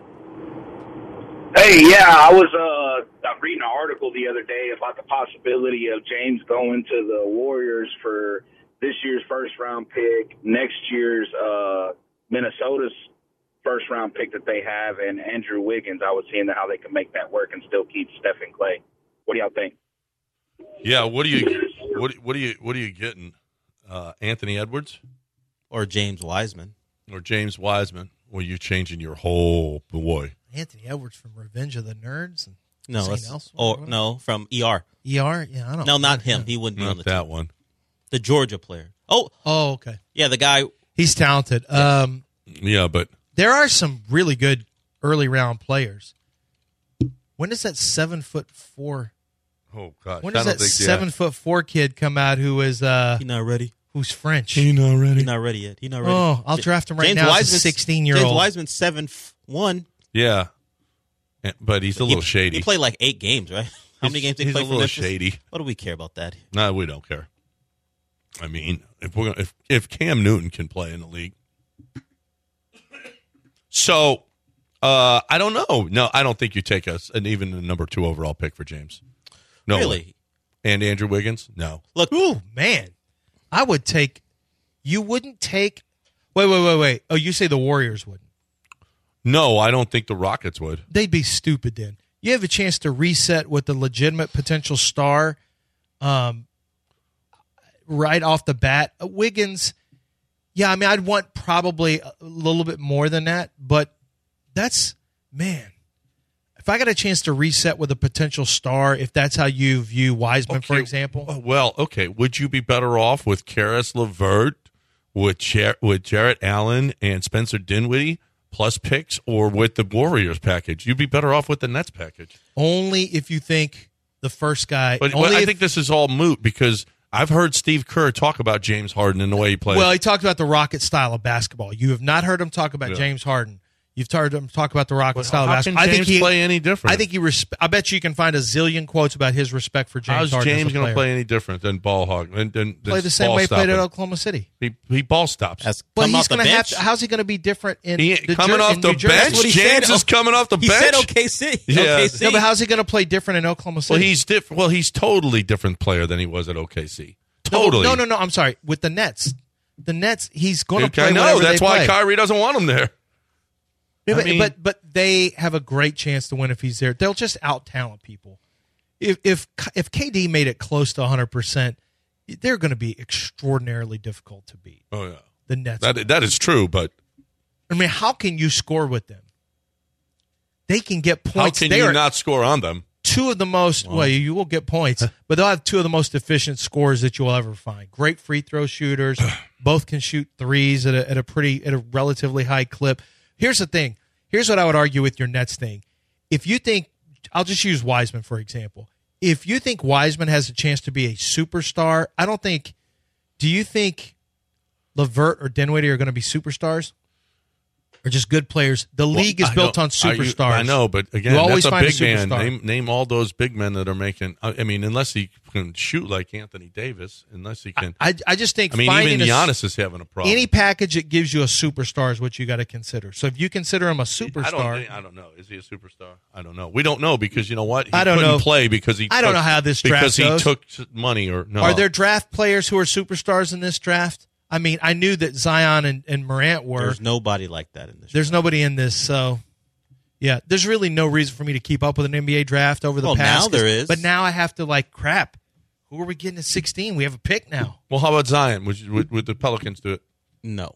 Hey, yeah, I was uh, reading an article the other day about the possibility of James going to the Warriors for this year's first-round pick, next year's uh, Minnesota's first-round pick that they have, and Andrew Wiggins. I was seeing how they can make that work and still keep Steph and Clay. What do y'all think? Yeah, what are you what what are you what are you getting? Uh, Anthony Edwards or James Wiseman. or James Wiseman? Well, you changing your whole boy. Anthony Edwards from Revenge of the Nerds. And No, Saint that's, Elsewhere, or whatever. no, from E R. E R? Yeah, I don't No, not yeah. him. He wouldn't be on Not the that team. one. The Georgia player. Oh, Oh, okay. yeah, the guy. He's talented. Um, Yeah, but there are some really good early round players. When does that seven foot four? oh gosh, When I does don't that think seven foot four kid come out who is uh He's not ready. who's French? He not ready. He's not ready yet. He's not ready. Oh, I'll J- draft him right James now as a Wiseman's- sixteen year James old. Wiseman's seven f- one. Yeah, Eh, but he's a He- little shady. He played like eight games, right? How many He's- games did he he's play a for little Memphis? shady. What do we care about that? No, we don't care. I mean, if we're gonna, if if Cam Newton can play in the league, So, uh, I don't know. No, I don't think you take us an even a number two overall pick for James. No Really? way. And Andrew Wiggins? No. Look, Ooh, man. I would take – you wouldn't take – wait, wait, wait, wait. Oh, you say the Warriors wouldn't. No, I don't think the Rockets would. They'd be stupid then. You have a chance to reset with a legitimate potential star um, right off the bat. Uh, Wiggins, yeah, I mean, I'd want probably a little bit more than that, but that's, man, if I got a chance to reset with a potential star, if that's how you view Wiseman, for Okay, example. Well, okay. Would you be better off with Karis LeVert, with, Jar- with Jarrett Allen and Spencer Dinwiddie plus picks, or with the Warriors package? You'd be better off with the Nets package. Only if you think the first guy. But, only but I if, think this is all moot because I've heard Steve Kerr talk about James Harden and the way he plays. Well, he talked about the Rocket style of basketball. You have not heard him talk about Yeah. James Harden. You've heard him talk about the Rocket But style how of can basketball. I think James he play any different? I think he. Resp- I bet you can find a zillion quotes about his respect for James How's Harden. James going to play any different than ball hog? And, and Play the same way he played at Oklahoma City. He, he ball stops. has But come he's off the going to have. bench. To, how's he going to be different in He, the coming Jer- off in the New Jersey? bench? That's what he James said. is coming off the he bench. said O K C. Yeah. O K C. No, but how's he going to play different in Oklahoma City? Well, he's diff- Well, he's totally different player than he was at O K C. No, Totally. No, no, no. I'm sorry. With the Nets, the Nets, he's going to play. I know. whatever That's they why play. Kyrie doesn't want him there. Yeah, I but, mean- but but they have a great chance to win if he's there. They'll just out talent people. If if if K D made it close to one hundred percent, they're going to be extraordinarily difficult to beat. Oh yeah, The Nets. that that is true. But I mean, how can you score with them? They can get how points. can they you are not score on them? two of the most. Well, you will get points, but they'll have two of the most efficient scores that you'll ever find. Great free throw shooters. Both can shoot threes at a at a pretty at a relatively high clip. Here's the thing. Here's what I would argue with your Nets thing. If you think, I'll just use Wiseman for example. If you think Wiseman has a chance to be a superstar, I don't think. Do you think LeVert or Dinwiddie are going to be superstars, or just good players? The league is I built don't- on superstars. I, I know, but again, You always that's a find a big man. superstar. Name, name all those big men that are making. I I mean, unless he can shoot like Anthony Davis, unless he can. I, I just think I mean, finding even a, Giannis is having a problem. any package that gives you a superstar is what you got to consider. So if you consider him a I superstar, don't, I don't know. Is he a superstar? I don't know. We don't know because you know what? He I don't couldn't know. play because he. I don't took- know how this draft because goes. he took money or no. are there draft players who are superstars in this draft? I mean, I knew that Zion and, and Morant were. There's nobody like that in this. There's nobody in this, so yeah. There's really no reason for me to keep up with an N B A draft over the Well, past. now there is. But now I have to like crap. Who are we getting at sixteen? We have a pick now. Well, how about Zion? Would, you, would, would the Pelicans do it? No.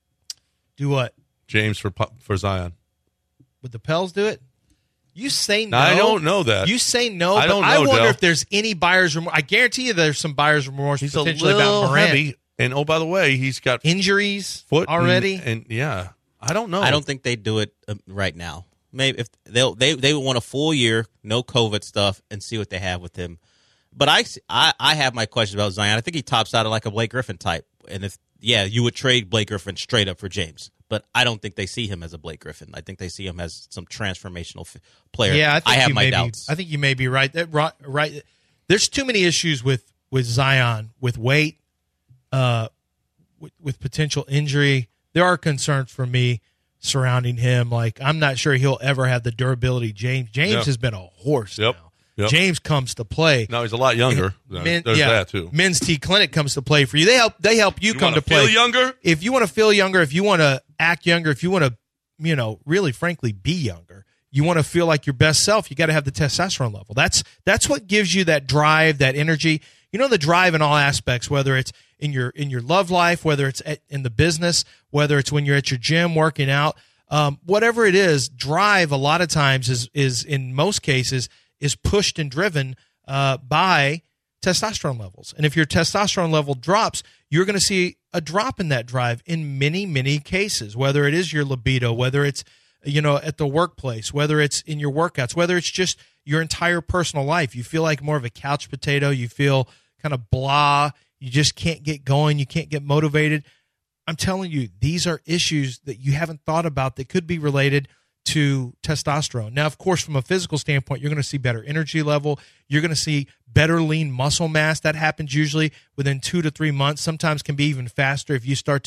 Do what? James for Pu- for Zion. Would the Pels do it? You say no. Now, I don't know that. You say no. I but don't I know, wonder Del. if there's any buyer's remorse. I guarantee you, there's some buyer's remorse He's a potentially little about Morant. heavy, and oh, by the way, he's got Injuries foot and- already. and, yeah, I don't know. I don't think they do it uh, right now. Maybe if they'll they they would want a full year, no COVID stuff, and see what they have with him. But I, I, I have my questions about Zion. I think he tops out like a Blake Griffin type. And if yeah, you would trade Blake Griffin straight up for James. But I don't think they see him as a Blake Griffin. I think they see him as some transformational f- player. Yeah, I, think have you my may doubts. Be, I think you may be right. That right, right. There's too many issues with with Zion, with weight, uh, with, with potential injury. There are concerns for me surrounding him. Like I'm not sure he'll ever have the durability. James James Yep. has been a horse Yep. now. Yep. James comes to play. No, he's a lot younger. Men- There's yeah, that too. Men's T Clinic comes to play for you. They help. They help you, You come wanna to play. feel younger? If you want to feel younger, if you want to act younger, if you want to, you know, really, frankly, be younger. You want to feel like your best self. You got to have the testosterone level. That's that's what gives you that drive, that energy. You know, the drive in all aspects, whether it's in your in your love life, whether it's at, in the business, whether it's when you're at your gym working out, um, whatever it is. Drive a lot of times is is in most cases is pushed and driven uh, by testosterone levels. And if your testosterone level drops, you're going to see a drop in that drive in many, many cases, whether it is your libido, whether it's, you know, at the workplace, whether it's in your workouts, whether it's just your entire personal life. You feel like more of a couch potato. You feel kind of blah. You just can't get going. You can't get motivated. I'm telling you, these are issues that you haven't thought about that could be related to testosterone. Now, of course, from a physical standpoint, you're going to see better energy level. You're going to see better lean muscle mass. That happens usually within two to three months. Sometimes can be even faster if you start to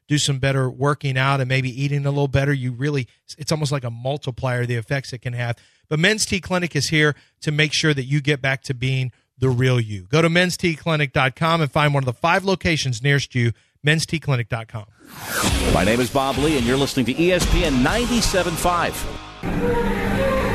do some better working out and maybe eating a little better, you really, it's almost like a multiplier, the effects it can have. But Men's T Clinic is here to make sure that you get back to being the real you. Go to mens t clinic dot com and find one of the five locations nearest you, mens t clinic dot com. My name is Bob Lee, and you're listening to E S P N ninety-seven point five.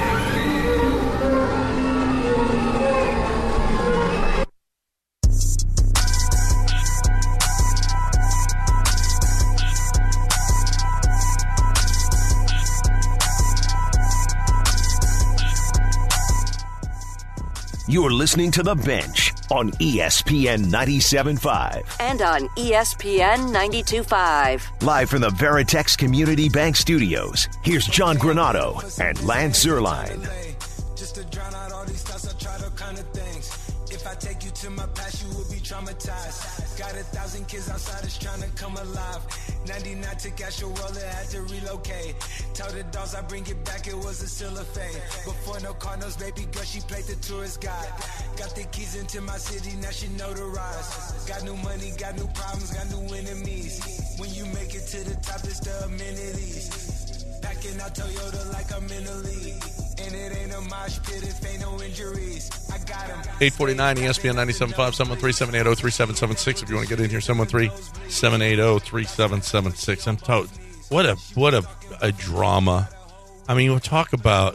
You're listening to The Bench on E S P N ninety-seven point five. And on E S P N ninety-two point five. Live from the Veritex Community Bank Studios, here's John Granato and Lance Zierlein. Just to drown out all these thoughts, I tried all kind of things. If I take you to my past, you will be traumatized. Got a thousand kids outside, is trying to come alive. ninety-nine took cash, roll it, had to relocate. Tell the dogs I bring it back, it was a still a fade. Before no Cardinals, baby girl, she played the tourist guide. Got the keys into my city, now she notarized. Got new money, got new problems, got new enemies. When you make it to the top, it's the amenities. Packing out Toyota like I'm in the league. And it ain't a mosh pit if ain't no injuries. I got him. eight forty-nine E S P N ninety-seven point five, seven one three, seven eight zero, three seven seven six. If you want to get in here, seven one three, seven eight zero, three seven seven six. I'm told. What a what a, a drama. I mean, we'll talk about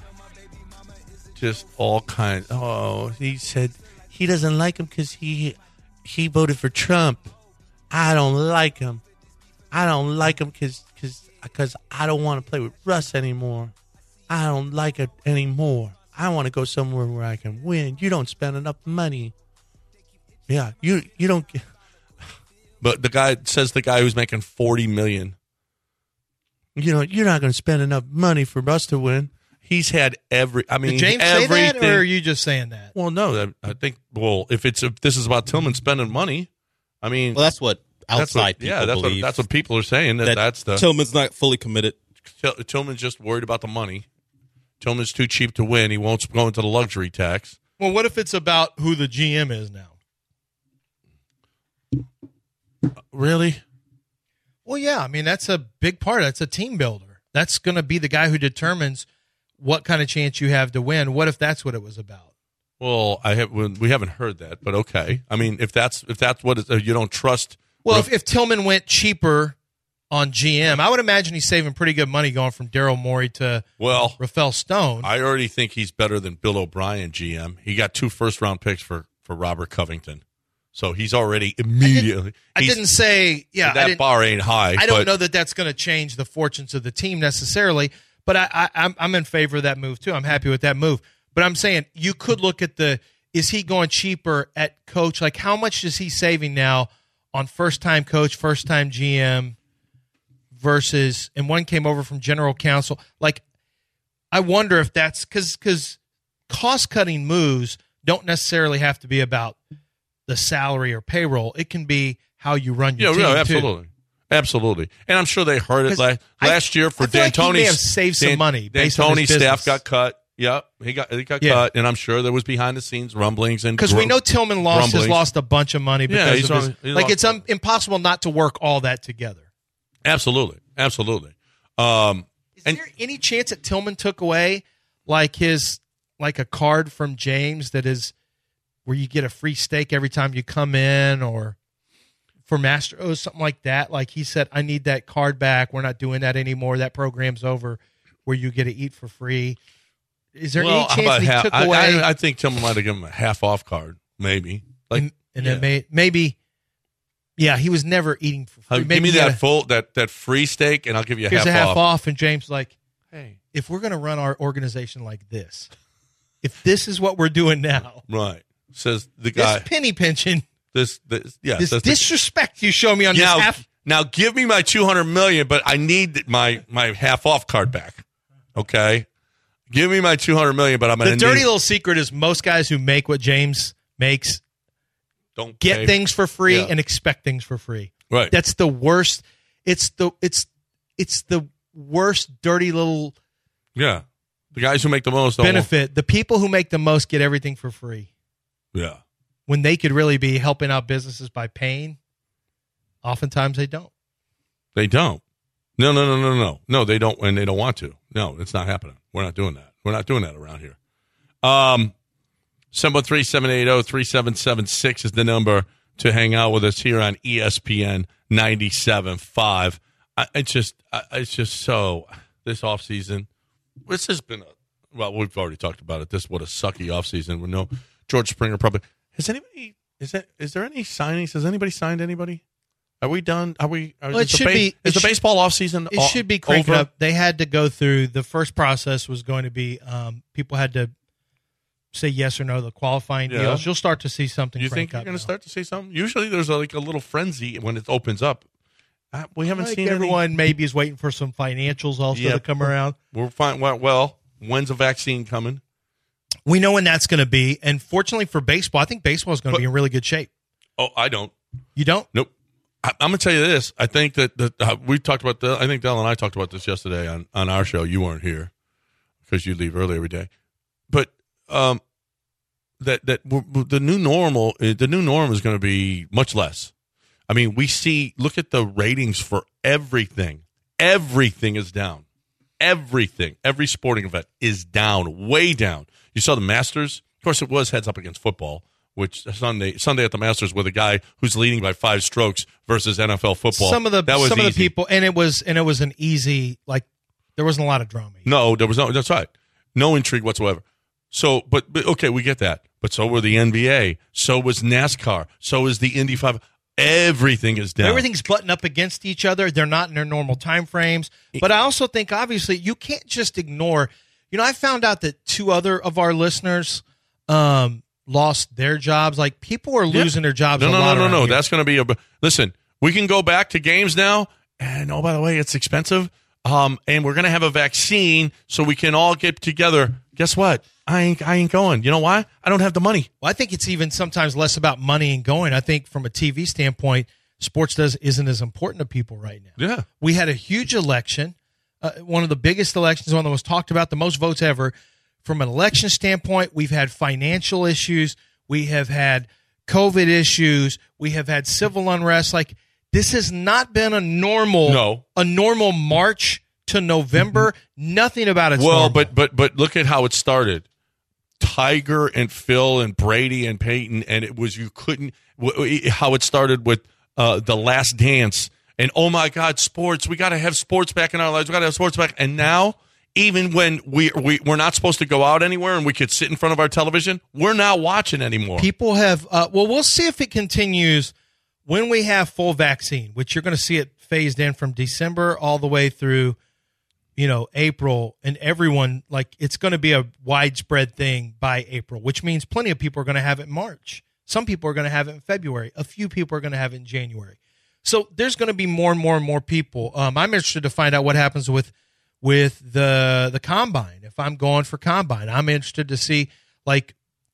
just all kinds. Oh, he said he doesn't like him because he he voted for Trump. I don't like him. I don't like him because because I don't want to play with Russ anymore. I don't like it anymore. I want to go somewhere where I can win. You don't spend enough money. Yeah, you you don't. Get, but the guy says the guy who's making forty million. You know, you're not going to spend enough money for us to win. He's had every. I mean, Did James everything. say that, or are you just saying that? Well, no, I think. Well, if it's if this is about Tillman spending money, I mean, Well, that's what outside that's what, people yeah, that's believe. what that's what people are saying. That, that that's the Tillman's not fully committed. Till- Tillman's just worried about the money. Tillman's too cheap to win. He won't go into the luxury tax. Well, what if it's about who the G M is now? Really? Well, yeah. I mean, that's a big part. That's a team builder. That's going to be the guy who determines what kind of chance you have to win. What if that's what it was about? Well, I have. We haven't heard that, but okay. I mean, if that's if that's what it, you don't trust. Well, if, if Tillman went cheaper on G M, I would imagine he's saving pretty good money going from Daryl Morey to well, Rafael Stone. I already think he's better than Bill O'Brien, G M. He got two first round picks for, for Robert Covington, so he's already immediately. I, did, I didn't say yeah. That I didn't, bar ain't high. I don't but, know that that's going to change the fortunes of the team necessarily, but I, I, I'm I'm in favor of that move too. I'm happy with that move. But I'm saying you could look at the is he going cheaper at coach? Like how much is he saving now on first time coach, first time G M? Versus, and one came over from general counsel. Like, I wonder if that's because because cost cutting moves don't necessarily have to be about the salary or payroll. It can be how you run your yeah, team. Yeah, absolutely, too. absolutely. And I'm sure they heard it last, I, last year for I feel D'Antoni's. Like he may have saved some Dan, money. Based on his D'Antoni's staff business. got cut. Yep, he got he got Yeah. cut, and I'm sure there was behind the scenes rumblings and because we know Tillman lost has grumblings. lost a bunch of money because Yeah, he's of his, on- he like lost- it's um, impossible not to work all that together. Absolutely, absolutely. Um, Is and there any chance that Tillman took away like his like a card from James that is where you get a free steak every time you come in, or for Master O something like that? Like he said, I need that card back. We're not doing that anymore. That program's over. Where you get to eat for free. Is there well, any how chance about that he half, took I, away? I, I think Tillman might have given him a half off card, maybe. Like, and and yeah. then may, maybe, yeah, he was never eating for free. Uh, Maybe give me he had that a- full that that free steak, and I'll give you a Here's half, a half off. off. And James like, Hey, if we're going to run our organization like this, if this is what we're doing now, right? Says the guy. this penny pinching, This, this, yeah. this that's the- disrespect you show me on now, this half. now give me my two hundred million, but I need my my half off card back. Okay, give me my two hundred million, but I'm going The to dirty need, little secret is most guys who make what James makes don't get pay. things for free Yeah. and expect things for free. Right. That's the worst. It's the it's it's the worst dirty little Yeah, the guys who make the most don't want- benefit. The people who make the most get everything for free. Yeah. When they could really be helping out businesses by paying, oftentimes they don't. They don't. No, no, no, no, no. No, they don't, and they don't want to. No, it's not happening. We're not doing that. We're not doing that around here. Um, seven one three, seven eight zero, three seven seven six is the number to hang out with us here on E S P N ninety-seven point five. I, it's just, I, it's just so, this offseason, this has been a, well, we've already talked about it. This, what a sucky offseason. We know George Springer probably, has anybody, is that, is there any signings? Has anybody signed anybody? Are we done? Are we? Are, well, it is should the ba- be. Is the should, baseball offseason It should be cranking over? up. They had to go through the first process was going to be um, people had to say yes or no to the qualifying Yeah. deals. You'll start to see something. You crank think you're up going to now. start to see something? Usually, there's a, like a little frenzy when it opens up. Uh, we haven't I think seen everyone any. maybe is waiting for some financials also Yeah. to come around. We're fine. Well, well, when's a vaccine coming? We know when that's going to be, and fortunately for baseball, I think baseball is going to But- be in really good shape. Oh, I don't. You don't? Nope. I, I'm going to tell you this. I think that, that uh, we talked about the. I think Dell and I talked about this yesterday on, on our show. You weren't here because you leave early every day. But um, that that w- w- the new normal, uh, the new norm is going to be much less. I mean, we see. Look at the ratings for everything. Everything is down. Everything. Every sporting event is down. Way down. You saw the Masters. Of course, it was heads up against football. Which Sunday Sunday at the Masters with a guy who's leading by five strokes versus N F L football. Some of the that was some easy. of the people, and it was and it was an easy like there wasn't a lot of drama. No, there was no. That's right. No intrigue whatsoever. So, but, but okay, we get that. But so were the N B A. So was NASCAR. So is the Indy five. Everything is down. Everything's buttoned up against each other. They're not in their normal time frames. But I also think, obviously, you can't just ignore. You know, I found out that two other of our listeners um, lost their jobs. Like, people are losing Yeah. their jobs. No, a no, lot no, no, around no. here. That's going to be a. Listen, we can go back to games now. And oh, by the way, it's expensive. Um, and we're going to have a vaccine so we can all get together. Guess what? I ain't, I ain't going. You know why? I don't have the money. Well, I think it's even sometimes less about money and going. I think from a T V standpoint, sports does isn't as important to people right now. Yeah. We had a huge election, uh, one of the biggest elections, one that was talked about, the most votes ever. From an election standpoint, we've had financial issues. We have had COVID issues. We have had civil unrest. Like, this has not been a normal, No. a normal March to November. Nothing about it's Well, normal. but but but look at how it started. Tiger and Phil and Brady and Peyton, and it was you couldn't w- how it started with uh, the Last Dance, and oh my God, sports! We got to have sports back in our lives. We got to have sports back. And now, even when we we we're not supposed to go out anywhere and we could sit in front of our television, we're not watching anymore. People have, uh, well, we'll see if it continues when we have full vaccine, which you're going to see it phased in from December all the way through, you know, April, and everyone, like, it's going to be a widespread thing by April, which means plenty of people are going to have it in March. Some people are going to have it in February. A few people are going to have it in January. So there's going to be more and more and more people. Um, I'm interested to find out what happens with with the the combine. If I'm going for combine, I'm interested to see, like,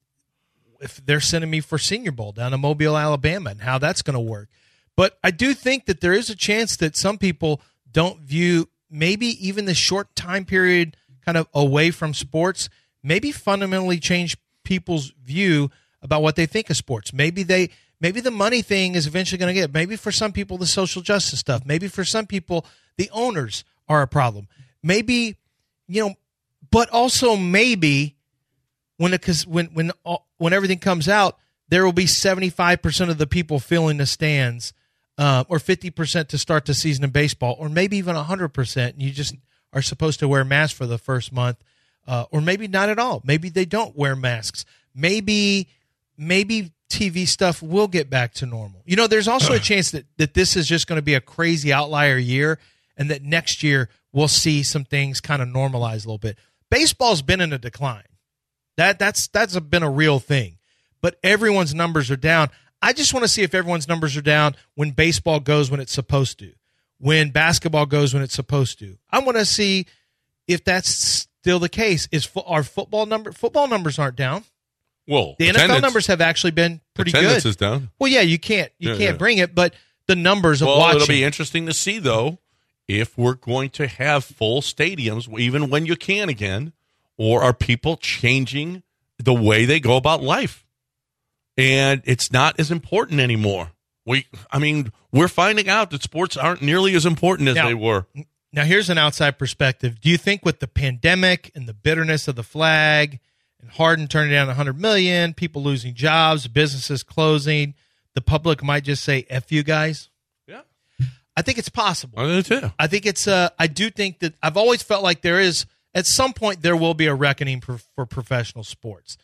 if they're sending me for Senior Bowl down to Mobile, Alabama, and how that's going to work. But I do think that there is a chance that some people don't view maybe even the short time period kind of away from sports, maybe fundamentally change people's view about what they think of sports. Maybe they, maybe the money thing is eventually going to get, maybe for some people, the social justice stuff, maybe for some people, the owners are a problem. Maybe, you know, but also maybe when it, cause when, when, when everything comes out, there will be seventy-five percent of the people filling the stands, uh, or fifty percent to start the season in baseball, or maybe even one hundred percent. And you just are supposed to wear masks for the first month, uh, or maybe not at all. Maybe they don't wear masks. Maybe, maybe T V stuff will get back to normal. You know, there's also a chance that, that this is just going to be a crazy outlier year, and that next year we'll see some things kind of normalize a little bit. Baseball's been in a decline. That that's that's a, been a real thing. But everyone's numbers are down. I just want to see if everyone's numbers are down when baseball goes when it's supposed to, when basketball goes when it's supposed to. I want to see if that's still the case. Is fo- our football number football numbers aren't down? Well, The N F L numbers have actually been pretty attendance good. is down. Well, yeah, you can't you Yeah, can't yeah. bring it, but the numbers of Well, watching. it'll be interesting to see though if we're going to have full stadiums, even when you can again, or are people changing the way they go about life? And it's not as important anymore. We, I mean, we're finding out that sports aren't nearly as important as Now- they were. Now, here's an outside perspective. Do you think with the pandemic and the bitterness of the flag and Harden turning down one hundred million dollars, people losing jobs, businesses closing, the public might just say, F you guys? Yeah. I think it's possible. I do too. I think it's, uh, I do think that I've always felt like there is, at some point, there will be a reckoning for, for professional sports.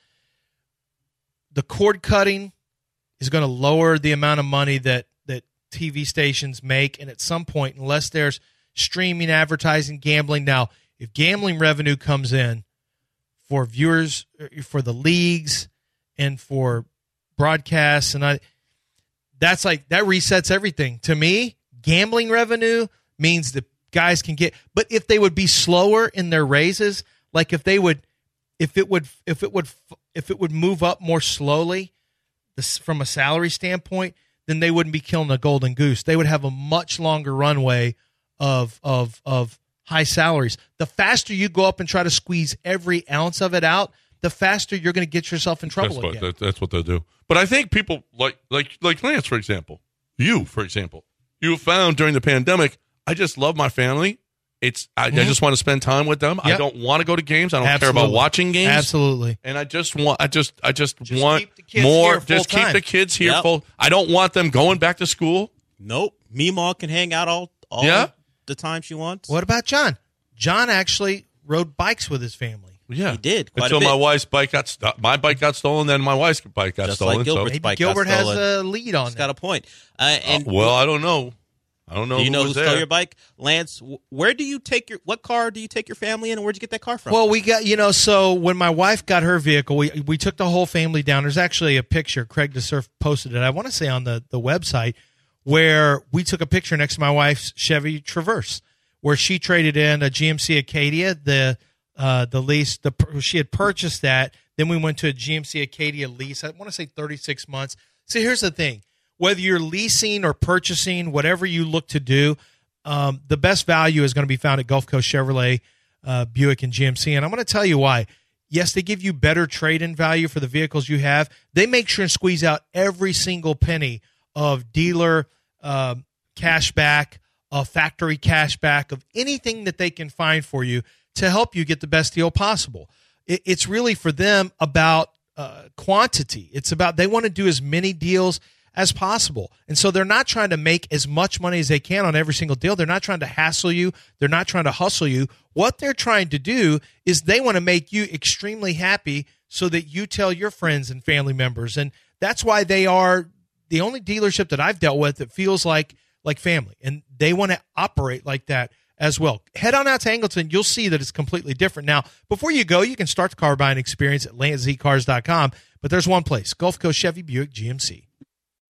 The cord cutting is going to lower the amount of money that, that T V stations make. And at some point, unless there's streaming, advertising, gambling. Now, if gambling revenue comes in for viewers, for the leagues, and for broadcasts, and I, that's like that resets everything. To me, gambling revenue means that guys can get. But if they would be slower in their raises, like if they would, if it would, if it would, if it would move up more slowly, this, from a salary standpoint, then they wouldn't be killing a golden goose. They would have a much longer runway of of of high salaries. The faster you go up and try to squeeze every ounce of it out, the faster you're going to get yourself in trouble That's what, again. that, that's what they'll do. But I think people like like like Lance, for example, you, for example, you found during the pandemic, I just love my family. It's I, Mhm. I just want to spend time with them. I Yep. don't want to go to games. I don't care Absolutely. about watching games. Absolutely. And I just want I just I just, Just want keep the kids more. here full Just keep time. the kids here Yep. full. I don't want them going back to school. Nope. Meemaw can hang out all all Yeah. the time she wants. What about John? John actually rode bikes with his family. Yeah, He did, quite a until bit. my wife's bike got st- my bike got stolen. Then my wife's bike got Just stolen. like so Gilbert's Maybe bike Gilbert got has stolen. a lead on He's that. got a point. Uh, and well, I don't know. I don't know. do you who know was who there. stole your bike? Lance, wh- where do you take your, what car do you take your family in, and where'd you get that car from? Well, we got, you know, so when my wife got her vehicle, we we took the whole family down. There's actually a picture. Craig DeSurf posted it, I want to say on the, the website, where we took a picture next to my wife's Chevy Traverse, where she traded in a G M C Acadia, the uh, the lease. The she had purchased that. Then we went to a G M C Acadia lease. I want to say thirty-six months. So here's the thing. Whether you're leasing or purchasing, whatever you look to do, um, the best value is going to be found at Gulf Coast Chevrolet, uh, Buick, and G M C. And I'm going to tell you why. Yes, they give you better trade-in value for the vehicles you have. They make sure and squeeze out every single penny of dealer um, cash back, of factory cash back, of anything that they can find for you to help you get the best deal possible. It, it's really for them about uh, quantity. It's about they want to do as many deals as possible. And so they're not trying to make as much money as they can on every single deal. They're not trying to hassle you. They're not trying to hustle you. What they're trying to do is they want to make you extremely happy so that you tell your friends and family members. And that's why they are the only dealership that I've dealt with that feels like like family. And they want to operate like that as well. Head on out to Angleton. You'll see that it's completely different. Now, before you go, you can start the car buying experience at lance z cars dot com. But there's one place, Gulf Coast Chevy Buick G M C.